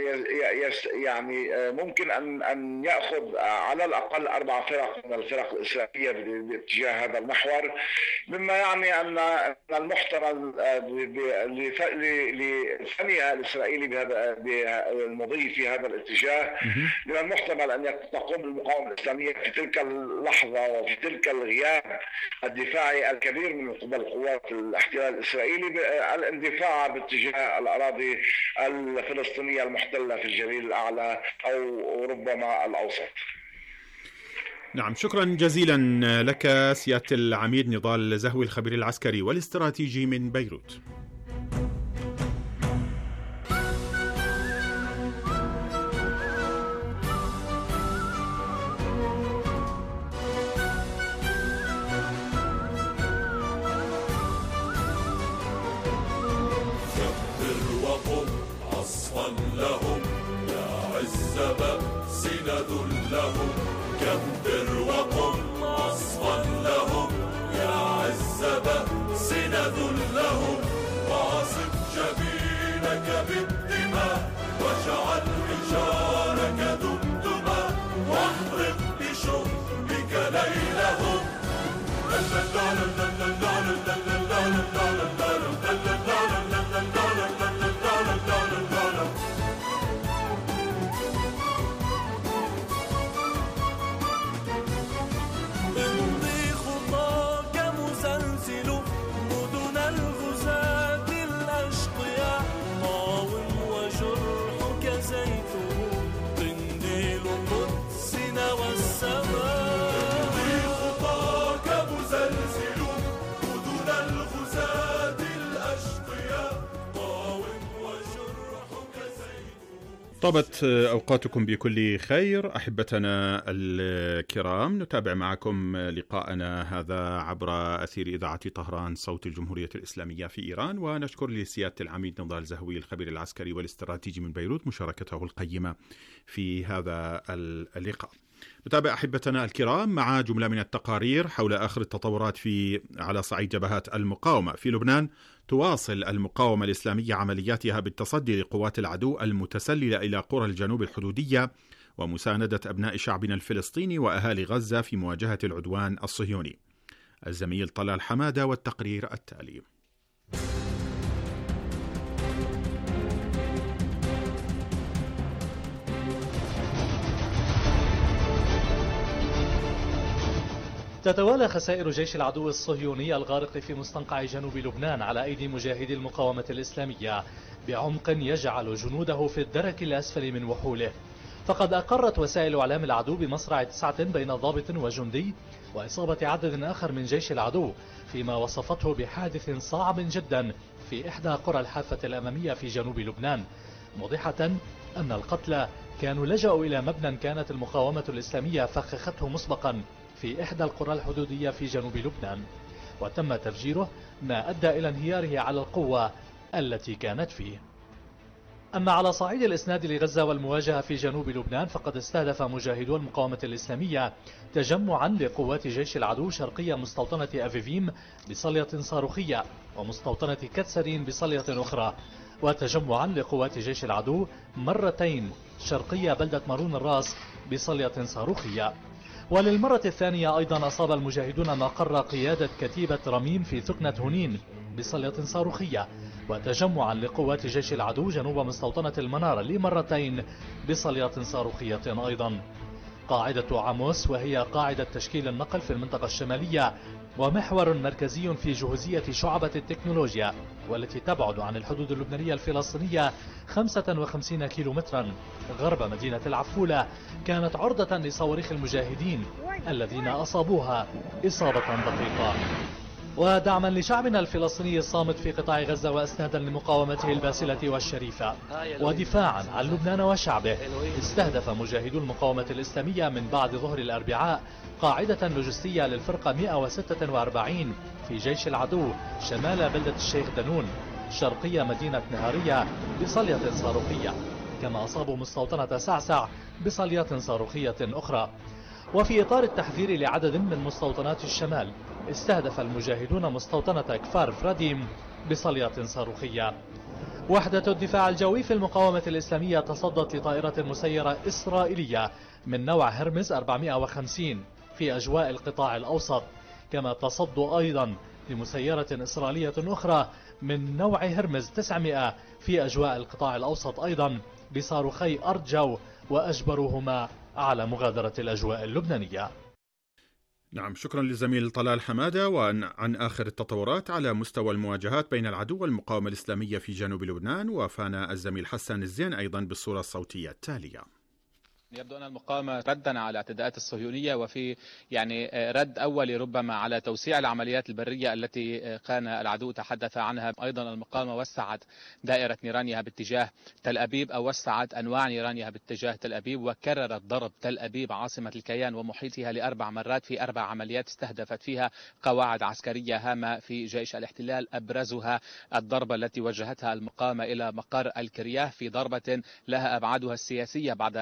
يعني ممكن ان ان ياخذ على الاقل اربع فرق من الفرق الاسرائيليه باتجاه هذا المحور، مما يعني ان المحتمل لثنيها الاسرائيلي بهذا المضي في هذا الاتجاه، من المحتمل ان تقوم المقاومه الاسلاميه في تلك اللحظه وفي تلك الغياب الدفاعي الكبير من قبل قوات الاحتلال الاسرائيلي الاندفاع باتجاه الأراضي الفلسطينية المحتلة في الجليل الأعلى أو ربما الأوسط. نعم، شكرا جزيلا لك سيادة العميد نضال زهوي، الخبير العسكري والاستراتيجي من بيروت. طابت أوقاتكم بكل خير أحبتنا الكرام. نتابع معكم لقاءنا هذا عبر أثير إذاعة طهران صوت الجمهورية الإسلامية في إيران، ونشكر لسيادة العميد نضال زهوي الخبير العسكري والاستراتيجي من بيروت مشاركته القيمة في هذا اللقاء. نتابع أحبتنا الكرام مع جملة من التقارير حول آخر التطورات في على صعيد جبهات المقاومة في لبنان. تواصل المقاومة الإسلامية عملياتها بالتصدي لقوات العدو المتسللة إلى قرى الجنوب الحدودية ومساندة أبناء شعبنا الفلسطيني وأهالي غزة في مواجهة العدوان الصهيوني. الزميل طلال حمادة والتقرير التالي. تتوالى خسائر جيش العدو الصهيوني الغارق في مستنقع جنوب لبنان على أيدي مجاهدي المقاومة الإسلامية بعمق يجعل جنوده في الدرك الأسفل من وحوله. فقد أقرت وسائل إعلام العدو بمصرع تسعة بين ضابط وجندي وإصابة عدد آخر من جيش العدو، فيما وصفته بحادث صعب جدا في إحدى قرى الحافة الأمامية في جنوب لبنان، موضحة أن القتلى كانوا لجأوا إلى مبنى كانت المقاومة الإسلامية فخخته مسبقا في إحدى القرى الحدودية في جنوب لبنان، وتم تفجيره ما أدى إلى انهياره على القوة التي كانت فيه. أما على صعيد الإسناد لغزة والمواجهة في جنوب لبنان، فقد استهدف مجاهدو المقاومة الإسلامية تجمعا لقوات جيش العدو شرقية مستوطنة أفيفيم بصلية صاروخية ومستوطنة كتسرين بصلية أخرى، وتجمعا لقوات جيش العدو مرتين شرقية بلدة مارون الراس بصلية صاروخية. وللمرة الثانية أيضا أصاب المجاهدون مقر قيادة كتيبة رميم في ثكنة هنين بصلية صاروخية، وتجمعا لقوات جيش العدو جنوب مستوطنة المنارة لمرتين بصلية صاروخية أيضا. قاعدة عاموس، وهي قاعدة تشكيل النقل في المنطقة الشمالية ومحور مركزي في جهوزية شعبة التكنولوجيا، والتي تبعد عن الحدود اللبنانية الفلسطينية خمسة وخمسين كيلومترا غرب مدينة العفولة، كانت عرضة لصواريخ المجاهدين الذين أصابوها إصابة دقيقة. ودعما لشعبنا الفلسطيني الصامت في قطاع غزة وأسنادا لمقاومته الباسلة والشريفة ودفاعا عن لبنان وشعبه، استهدف مجاهدو المقاومة الإسلامية من بعد ظهر الأربعاء قاعدة لوجستية للفرقة مئة وستة وأربعين في جيش العدو شمال بلدة الشيخ دنون شرقية مدينة نهارية بصلية صاروخية، كما أصابوا مستوطنة سعسع بصليات صاروخية أخرى. وفي إطار التحذير لعدد من مستوطنات الشمال، استهدف المجاهدون مستوطنة كفار فراديم بصليات صاروخية. وحدة الدفاع الجوي في المقاومة الإسلامية تصدت لطائرة مسيرة إسرائيلية من نوع هرمز أربعمئة وخمسين في أجواء القطاع الأوسط، كما تصدوا أيضا لمسيرة إسرائيلية أخرى من نوع هرمز تسعمئة في أجواء القطاع الأوسط أيضا بصاروخي أرض جو، وأجبروهما على مغادرة الأجواء اللبنانية. نعم، شكرا للزميل طلال حمادة. وعن آخر التطورات على مستوى المواجهات بين العدو والمقاومة الإسلامية في جنوب لبنان، وفانا الزميل حسان الزين أيضا بالصورة الصوتية التالية. يبدو أن المقاومة ردا على الاعتداءات الصهيونية، وفي يعني رد أولي ربما على توسيع العمليات البرية التي كان العدو تحدث عنها. أيضا المقاومة وسعت دائرة نيرانها باتجاه تل أبيب، أو وسعت أنواع نيرانها باتجاه تل أبيب، وكررت ضرب تل أبيب عاصمة الكيان ومحيطها لأربع مرات في أربع عمليات استهدفت فيها قواعد عسكرية هامة في جيش الاحتلال، أبرزها الضربة التي وجهتها المقاومة إلى مقر الكرياه في ضربة لها أبعادها السياسية بعد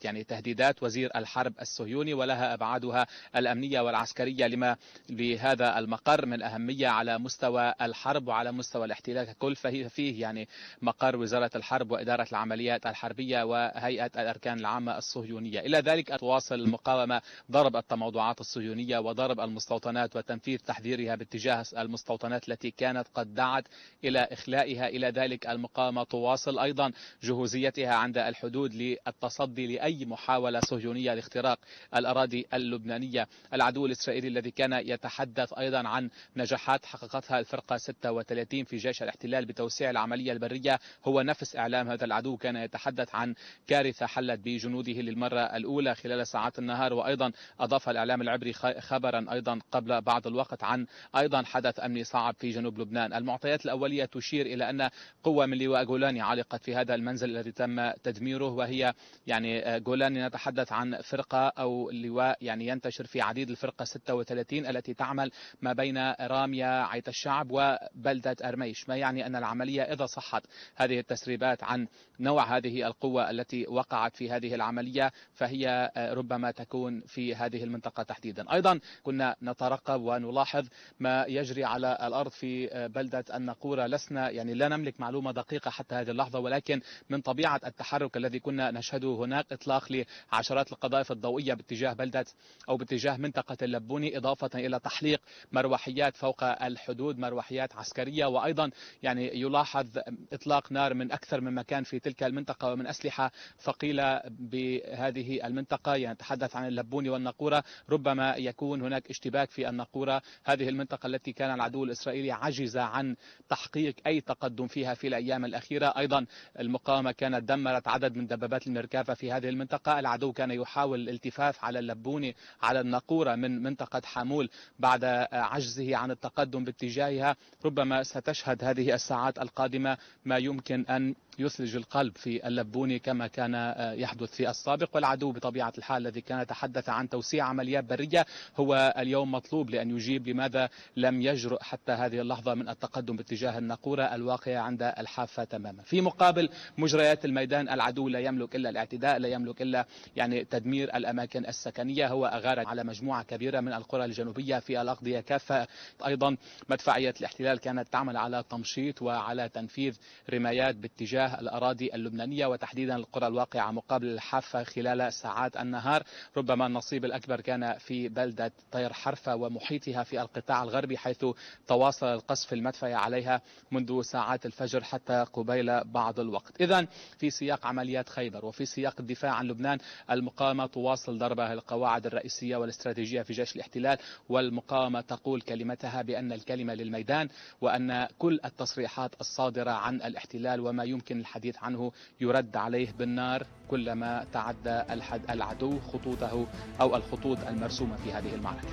يعني تهديدات وزير الحرب الصهيوني ولها أبعادها الأمنية والعسكرية لما بهذا المقر من أهمية على مستوى الحرب وعلى مستوى الاحتلال ككل. فهي فيه يعني مقر وزارة الحرب وإدارة العمليات الحربية وهيئة الأركان العامة الصهيونية. إلى ذلك تواصل المقاومة ضرب التموضعات الصهيونية وضرب المستوطنات وتنفيذ تحذيرها باتجاه المستوطنات التي كانت قد دعت إلى إخلائها. إلى ذلك المقاومة تواصل أيضا جهوزيتها عند الحدود للتصدي لأي محاولة صهيونية لاختراق الأراضي اللبنانية. العدو الإسرائيلي الذي كان يتحدث أيضا عن نجاحات حققتها الفرقة ستة وثلاثين في جيش الاحتلال بتوسيع العملية البرية هو نفس إعلام هذا العدو. كان يتحدث عن كارثة حلت بجنوده للمرة الأولى خلال ساعات النهار. وأيضا أضاف الإعلام العبري خبرا أيضا قبل بعض الوقت عن أيضا حدث أمني صعب في جنوب لبنان. المعطيات الأولية تشير إلى أن قوة من لواء جولاني علقت في هذا المنزل الذي تم تدميره، وهي يعني جولاني نتحدث عن فرقة أو لواء يعني ينتشر في عديد الفرقة ستة وثلاثين التي تعمل ما بين رامية عيت الشعب وبلدة أرميش، ما يعني أن العملية إذا صحت هذه التسريبات عن نوع هذه القوة التي وقعت في هذه العملية فهي ربما تكون في هذه المنطقة تحديدا. أيضا كنا نترقب ونلاحظ ما يجري على الأرض في بلدة النقورة. لسنا يعني لا نملك معلومة دقيقة حتى هذه اللحظة، ولكن من طبيعة التحرك الذي كنا نشهده هناك إطلاق لعشرات القذائف الضوئية باتجاه بلدة أو باتجاه منطقة اللبوني، إضافة إلى تحليق مروحيات فوق الحدود، مروحيات عسكرية. وأيضا يعني يلاحظ إطلاق نار من أكثر من مكان في تلك المنطقة ومن أسلحة ثقيلة بهذه المنطقة. يعني نتحدث عن اللبوني والنقورة، ربما يكون هناك اشتباك في النقورة، هذه المنطقة التي كان العدو الإسرائيلي عجز عن تحقيق أي تقدم فيها في الأيام الأخيرة. أيضا المقاومة كانت دمرت عدد من دبابات الميركافا في هذه المنطقة. العدو كان يحاول الالتفاف على اللبوني على النقورة من منطقة حامول بعد عجزه عن التقدم باتجاهها. ربما ستشهد هذه الساعات القادمة ما يمكن أن يثلج القلب في اللبوني كما كان يحدث في السابق. والعدو بطبيعة الحال الذي كان يتحدث عن توسيع عمليات برية هو اليوم مطلوب لأن يجيب لماذا لم يجرؤ حتى هذه اللحظة من التقدم باتجاه النقورة الواقعة عند الحافة تماما. في مقابل مجريات الميدان العدو لا يملك إلا الاعتداء، لا يملك إلا يعني تدمير الأماكن السكنية. هو أغار على مجموعة كبيرة من القرى الجنوبية في الأقضية كافة. أيضا مدفعية الاحتلال كانت تعمل على تمشيط وعلى تنفيذ رمايات باتجاه الأراضي اللبنانية وتحديدا القرى الواقعة مقابل الحافة خلال ساعات النهار. ربما النصيب الأكبر كان في بلدة طير حرفة ومحيطها في القطاع الغربي، حيث تواصل القصف المدفعي عليها منذ ساعات الفجر حتى قبيل بعض الوقت. إذن في سياق عمليات خيبر وفي سياق الدفاع عن لبنان المقاومة تواصل ضربها القواعد الرئيسية والاستراتيجية في جيش الاحتلال، والمقاومة تقول كلمتها بأن الكلمة للميدان، وأن كل التصريحات الصادرة عن الاحتلال وما يمكن الحديث عنه يرد عليه بالنار كلما تعدى العدو خطوطه أو الخطوط المرسومة في هذه المعركة.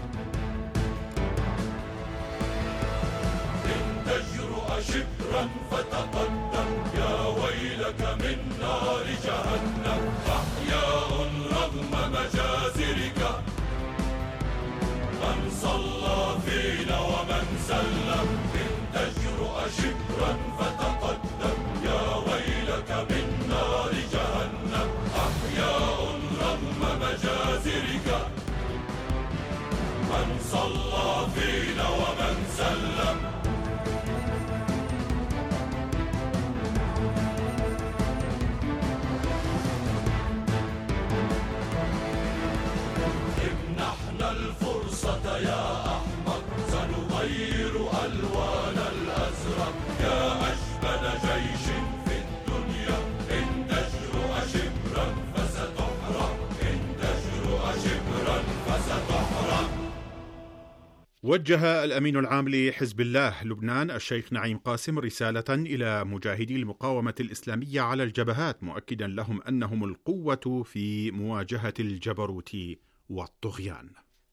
إن تجرؤ شبرا فتقدم يا ويلك من نار جهنم، أحياء رغم مجازرك، من صلى فينا ومن سلم. إن تجرؤ شبرا فتقدم يا ويلك من نار جهنم، أحياء رغم مجازرك، من صلى فينا ومن سلم. امنحنا الفرصة يا أحمق، سنغير ألوان الأزرق، يا أجمل جيش في الدنيا. إن تجرؤ شبرا فستحرق، إن تجرؤ شبرا فستحرق. وجه الأمين العام لحزب الله لبنان الشيخ نعيم قاسم رسالة إلى مجاهدي المقاومة الإسلامية على الجبهات، مؤكدا لهم أنهم القوة في مواجهة الجبروت والطغيان.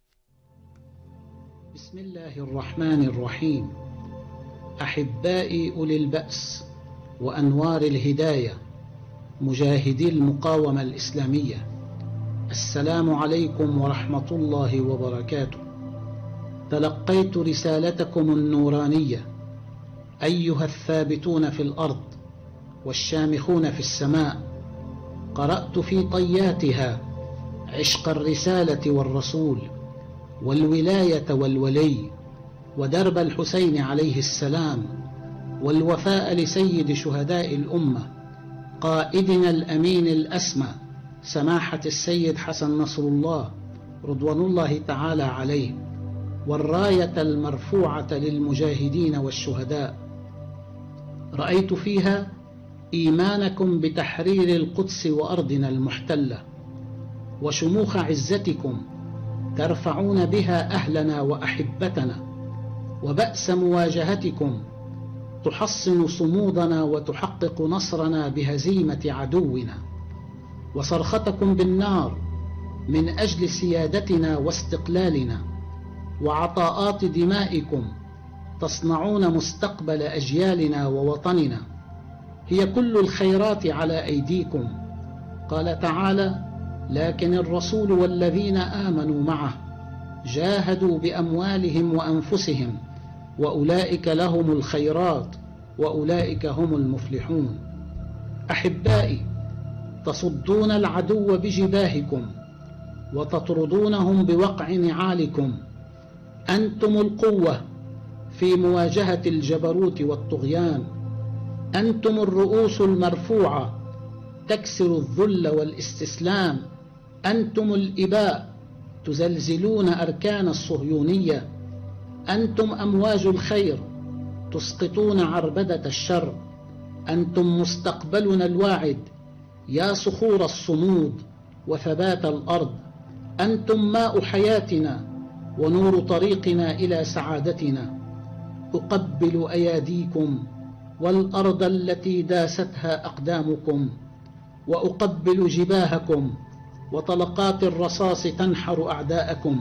بسم الله الرحمن الرحيم. أحبائي أولي البأس وأنوار الهداية، مجاهدي المقاومة الإسلامية، السلام عليكم ورحمة الله وبركاته. تلقيت رسالتكم النورانية أيها الثابتون في الأرض والشامخون في السماء. قرأت في طياتها عشق الرسالة والرسول والولاية والولي ودرب الحسين عليه السلام والوفاء لسيد شهداء الأمة قائدنا الأمين الأسمى سماحة السيد حسن نصر الله رضوان الله تعالى عليه، والراية المرفوعة للمجاهدين والشهداء. رأيت فيها إيمانكم بتحرير القدس وأرضنا المحتلة، وشموخ عزتكم ترفعون بها أهلنا وأحبتنا، وبأس مواجهتكم تحصن صمودنا وتحقق نصرنا بهزيمة عدونا، وصرختكم بالنار من أجل سيادتنا واستقلالنا، وعطاءات دمائكم تصنعون مستقبل أجيالنا ووطننا، هي كل الخيرات على أيديكم. قال تعالى: لكن الرسول والذين آمنوا معه جاهدوا بأموالهم وأنفسهم وأولئك لهم الخيرات وأولئك هم المفلحون. أحبائي، تصدون العدو بجباهكم وتطردونهم بوقع نعالكم، أنتم القوة في مواجهة الجبروت والطغيان، أنتم الرؤوس المرفوعة تكسر الذل والاستسلام، أنتم الإباء تزلزلون أركان الصهيونية، أنتم أمواج الخير تسقطون عربدة الشر، أنتم مستقبلنا الواعد يا صخور الصمود وثبات الأرض، أنتم ماء حياتنا ونور طريقنا إلى سعادتنا. أقبل أياديكم والأرض التي داستها أقدامكم، وأقبل جباهكم وطلقات الرصاص تنحر أعداءكم.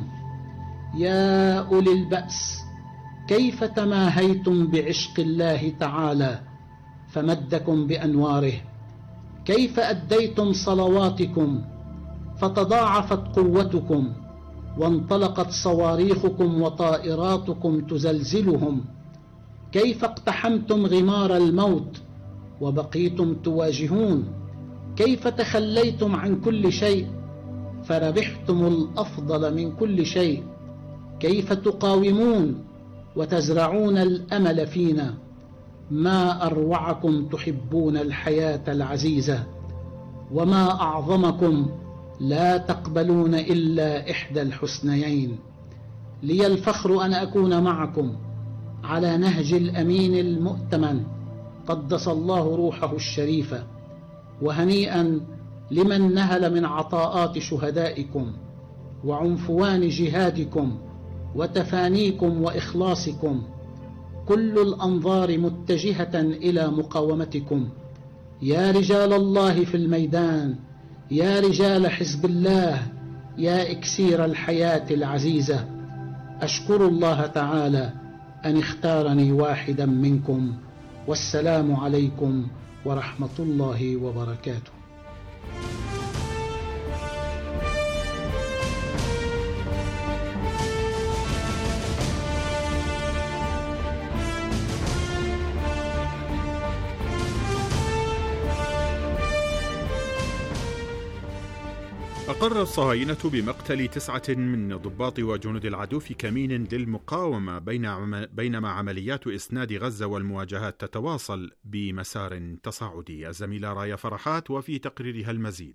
يا أولي البأس، كيف تماهيتم بعشق الله تعالى فمدكم بأنواره، كيف أديتم صلواتكم فتضاعفت قوتكم وانطلقت صواريخكم وطائراتكم تزلزلهم، كيف اقتحمتم غمار الموت وبقيتم تواجهون، كيف تخليتم عن كل شيء فربحتم الأفضل من كل شيء، كيف تقاومون وتزرعون الأمل فينا. ما أروعكم تحبون الحياة العزيزة، وما أعظمكم لا تقبلون إلا إحدى الحسنيين. لي الفخر أن أكون معكم على نهج الأمين المؤتمن قدس الله روحه الشريفة، وهنيئا لمن نهل من عطاءات شهدائكم وعنفوان جهادكم وتفانيكم وإخلاصكم. كل الأنظار متجهة إلى مقاومتكم. يا رجال الله في الميدان، يا رجال حزب الله، يا إكسير الحياة العزيزة، أشكر الله تعالى أن اختارني واحدا منكم، والسلام عليكم ورحمة الله وبركاته. أقر الصهاينة بمقتل تسعة من ضباط وجنود العدو في كمين للمقاومة، بينما عمليات إسناد غزة والمواجهات تتواصل بمسار تصاعدي. الزميلة رايا فرحات وفي تقريرها المزيد.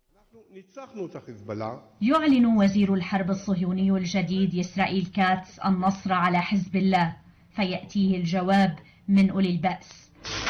يعلن وزير الحرب الصهيوني الجديد إسرائيل كاتس النصر على حزب الله، فيأتيه الجواب من أولي البأس.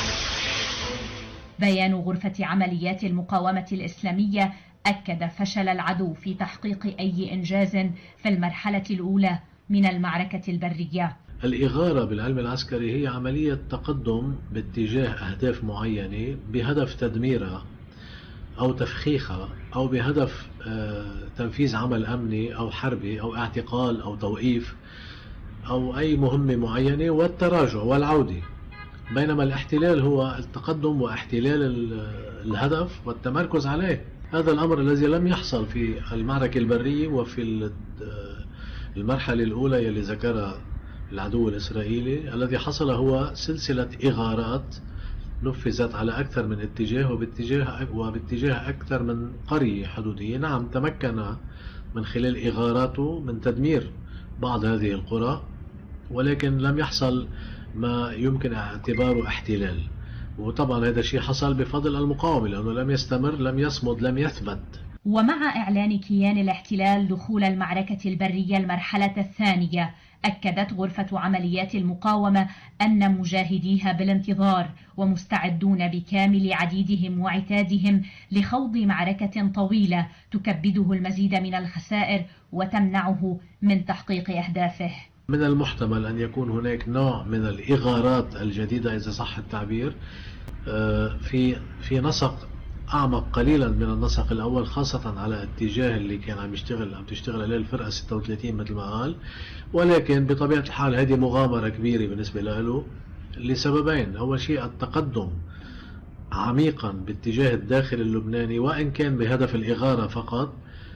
بيان غرفة عمليات المقاومة الإسلامية أكد فشل العدو في تحقيق أي إنجاز في المرحلة الأولى من المعركة البرية. الإغارة بالعلم العسكري هي عملية تقدم باتجاه أهداف معينة بهدف تدميرها أو تفخيخها، أو بهدف تنفيذ عمل أمني أو حربي أو اعتقال أو توقيف أو أي مهمة معينة والتراجع والعودة. بينما الاحتلال هو التقدم واحتلال الهدف والتمركز عليه. هذا الأمر الذي لم يحصل في المعركة البرية وفي المرحلة الأولى يلي ذكرها العدو الإسرائيلي. الذي حصل هو سلسلة إغارات نفذت على أكثر من اتجاه وباتجاه, وباتجاه أكثر من قرية حدودية. نعم تمكن من خلال إغاراته من تدمير بعض هذه القرى، ولكن لم يحصل ما يمكن اعتباره احتلال. وطبعا هذا الشيء حصل بفضل المقاومة، لأنه لم يستمر، لم يصمد، لم يثبت. ومع إعلان كيان الاحتلال دخول المعركة البرية المرحلة الثانية، أكدت غرفة عمليات المقاومة أن مجاهديها بالانتظار ومستعدون بكامل عديدهم وعتادهم لخوض معركة طويلة تكبده المزيد من الخسائر وتمنعه من تحقيق أهدافه. من المحتمل أن يكون هناك نوع من الإغارات الجديدة إذا صح التعبير في في نسق أعمق قليلا من النسق الأول، خاصة على اتجاه اللي كان عم يشتغل عم تشتغل عليه الفرقة ستة وثلاثين مثل ما قال. ولكن بطبيعة الحال هذه مغامرة كبيرة بالنسبة له لسببين. أول شيء التقدم عميقا باتجاه الداخل اللبناني، وإن كان بهدف الإغارة فقط،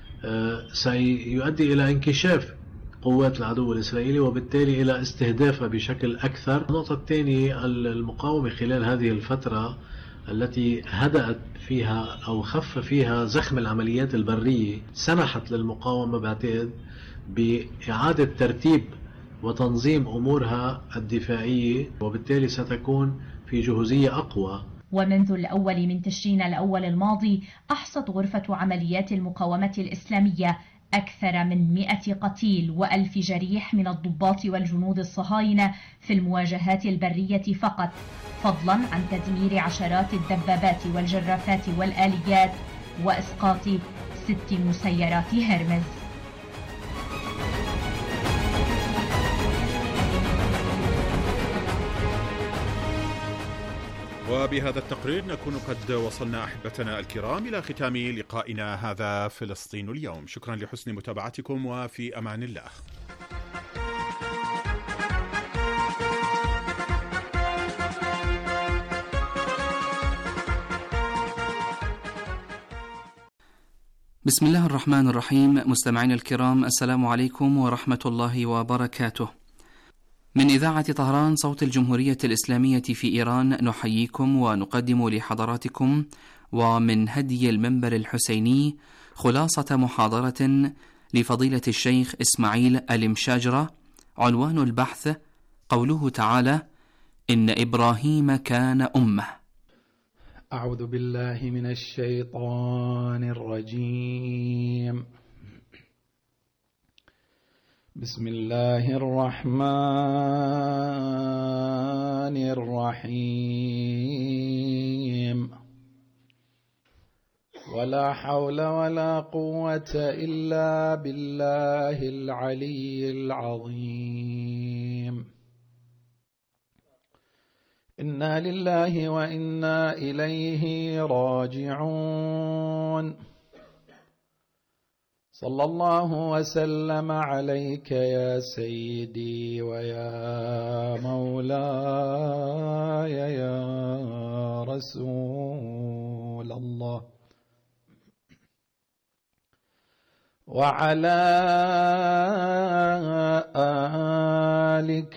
سيؤدي إلى انكشاف قوات العدو الإسرائيلي وبالتالي إلى استهدافها بشكل أكثر. النقطة الثانية، المقاومة خلال هذه الفترة التي هدأت فيها أو خف فيها زخم العمليات البرية، سنحت للمقاومة بعتقد بإعادة ترتيب وتنظيم أمورها الدفاعية، وبالتالي ستكون في جهوزية أقوى. ومنذ الأول من تشرين الأول الماضي أحصت غرفة عمليات المقاومة الإسلامية أكثر من مئة قتيل وألف جريح من الضباط والجنود الصهاينة في المواجهات البرية فقط، فضلا عن تدمير عشرات الدبابات والجرافات والآليات وإسقاط ست مسيرات هرمز. وبهذا التقرير نكون قد وصلنا أحبتنا الكرام إلى ختام لقائنا هذا فلسطين اليوم. شكرا لحسن متابعتكم وفي أمان الله. بسم الله الرحمن الرحيم. مستمعين الكرام، السلام عليكم ورحمة الله وبركاته. من إذاعة طهران صوت الجمهورية الإسلامية في إيران نحييكم ونقدم لحضراتكم ومن هدي المنبر الحسيني خلاصة محاضرة لفضيلة الشيخ إسماعيل المشاجرة، عنوان البحث قوله تعالى: إن إبراهيم كان أمة. أعوذ بالله من الشيطان الرجيم. بسم الله الرحمن الرحيم. ولا حول ولا قوة إلا بالله العلي العظيم. إنا لله وإنا إليه راجعون. صلى الله وسلم عليك يا سيدي ويا مولاي يا رسول الله، وعلى آلك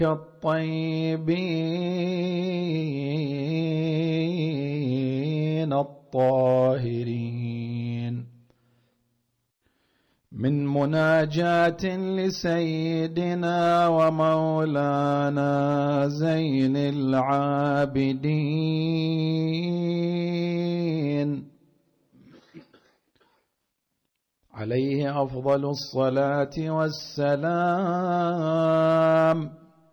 الطيبين الطاهرين. من مناجاة لسيدنا ومولانا زين العابدين عليه أفضل الصلاة والسلام.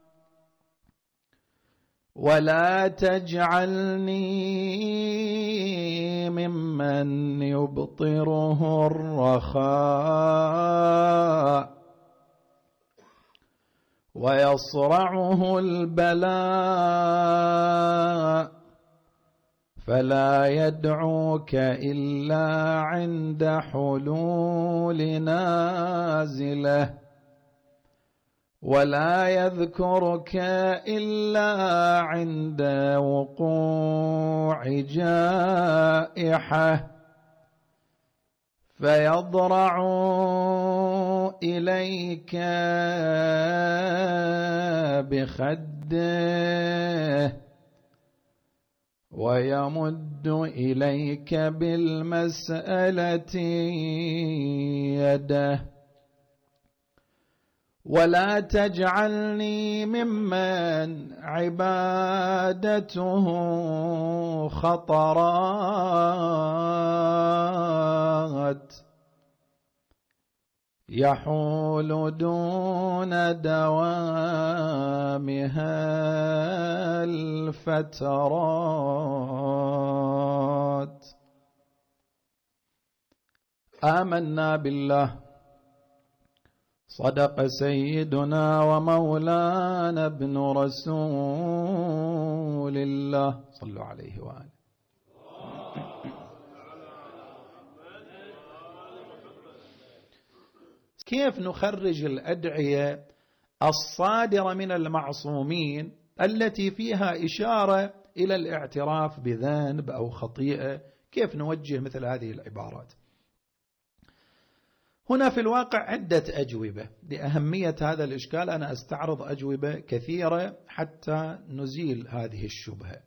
ولا تجعلني ممن يبطره الرخاء ويصرعه البلاء، فلا يدعوك إلا عند حلول نازله، ولا يذكرك إلا عند وقوع جائحة، فيضرع إليك بخده ويمد إليك بالمسألة يده ولا تجعلني ممن عبادته خطرات يحول دون دوامها الفترات. آمنا بالله صدق سيدنا ومولانا ابن رسول الله صلوا عليه وآله. كيف نخرج الأدعية الصادرة من المعصومين التي فيها إشارة إلى الاعتراف بذنب أو خطيئة؟ كيف نوجه مثل هذه العبارات؟ هنا في الواقع عدة أجوبة. لأهمية هذا الإشكال أنا أستعرض أجوبة كثيرة حتى نزيل هذه الشبهة.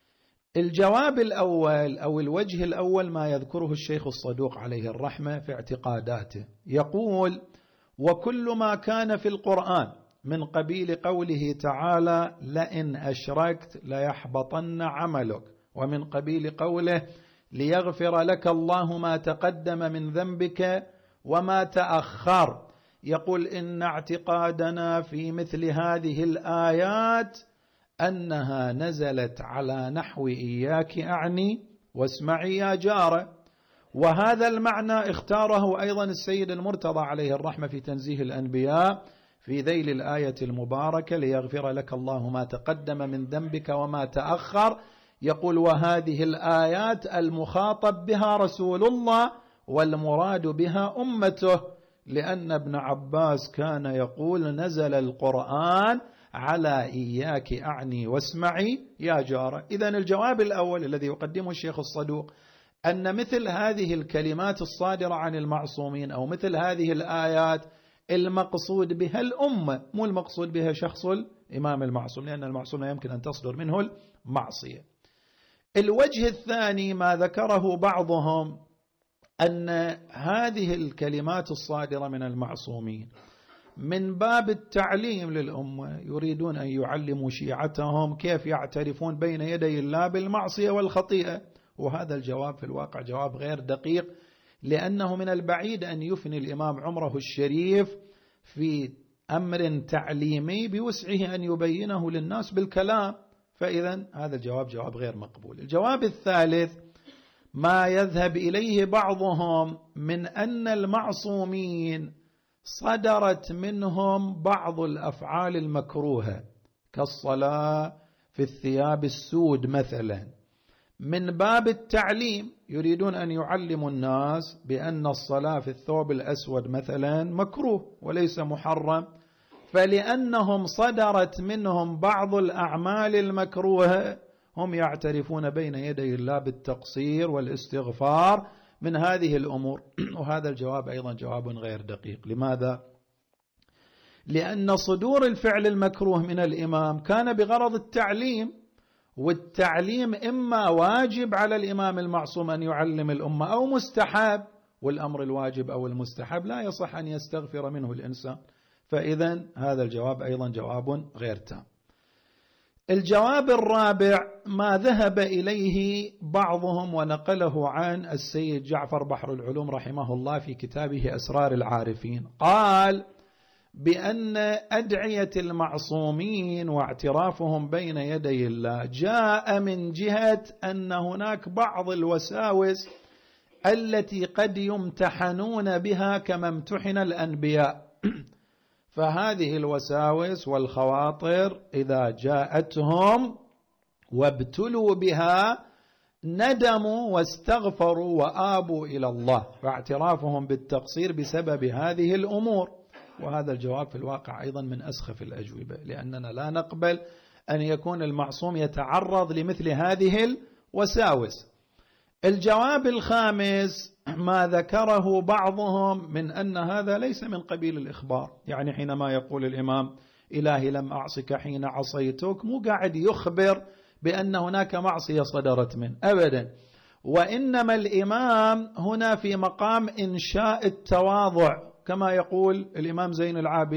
الجواب الأول أو الوجه الأول ما يذكره الشيخ الصدوق عليه الرحمة في اعتقاداته، يقول: وكل ما كان في القرآن من قبيل قوله تعالى لئن أشركت ليحبطن عملك، ومن قبيل قوله ليغفر لك الله ما تقدم من ذنبك وما تأخر، يقول إن اعتقادنا في مثل هذه الآيات أنها نزلت على نحو إياك أعني واسمعي يا جارة. وهذا المعنى اختاره أيضا السيد المرتضى عليه الرحمة في تنزيه الأنبياء في ذيل الآية المباركة ليغفر لك الله ما تقدم من ذنبك وما تأخر، يقول وهذه الآيات المخاطب بها رسول الله والمراد بها أمته، لأن ابن عباس كان يقول نزل القرآن على إياك أعني واسمعي يا جارة. إذن الجواب الأول الذي يقدمه الشيخ الصدوق أن مثل هذه الكلمات الصادرة عن المعصومين أو مثل هذه الآيات المقصود بها الأمة، مو المقصود بها شخص الإمام المعصوم، لأن المعصوم لا يمكن أن تصدر منه المعصية. الوجه الثاني ما ذكره بعضهم أن هذه الكلمات الصادرة من المعصومين من باب التعليم للأمة، يريدون أن يعلموا شيعتهم كيف يعترفون بين يدي الله بالمعصية والخطيئة. وهذا الجواب في الواقع جواب غير دقيق، لأنه من البعيد أن يفني الإمام عمره الشريف في أمر تعليمي بوسعه أن يبينه للناس بالكلام، فإذا هذا الجواب جواب غير مقبول. الجواب الثالث ما يذهب إليه بعضهم من أن المعصومين صدرت منهم بعض الأفعال المكروهة كالصلاة في الثياب السود مثلا، من باب التعليم يريدون أن يعلموا الناس بأن الصلاة في الثوب الأسود مثلا مكروه وليس محرم، فلأنهم صدرت منهم بعض الأعمال المكروهة هم يعترفون بين يدي الله بالتقصير والاستغفار من هذه الأمور. وهذا الجواب أيضا جواب غير دقيق. لماذا؟ لأن صدور الفعل المكروه من الإمام كان بغرض التعليم، والتعليم إما واجب على الإمام المعصوم أن يعلم الأمة أو مستحب، والأمر الواجب أو المستحب لا يصح أن يستغفر منه الإنسان، فإذا هذا الجواب أيضا جواب غير تام. الجواب الرابع ما ذهب إليه بعضهم ونقله عن السيد جعفر بحر العلوم رحمه الله في كتابه أسرار العارفين، قال بأن أدعية المعصومين واعترافهم بين يدي الله جاء من جهة أن هناك بعض الوساوس التي قد يمتحنون بها كما امتحن الأنبياء. فهذه الوساوس والخواطر إذا جاءتهم وابتلوا بها ندموا واستغفروا وآبوا إلى الله، فاعترافهم بالتقصير بسبب هذه الأمور. وهذا الجواب في الواقع أيضا من أسخف الأجوبة، لأننا لا نقبل أن يكون المعصوم يتعرض لمثل هذه الوساوس. الجواب الخامس ما ذكره بعضهم من أن هذا ليس من قبيل الإخبار، يعني حينما يقول الإمام إلهي لم أعصك حين عصيتك مو قاعد يخبر بأن هناك معصية صدرت منه أبدا، وإنما الإمام هنا في مقام إنشاء التواضع كما يقول الإمام زين العابدين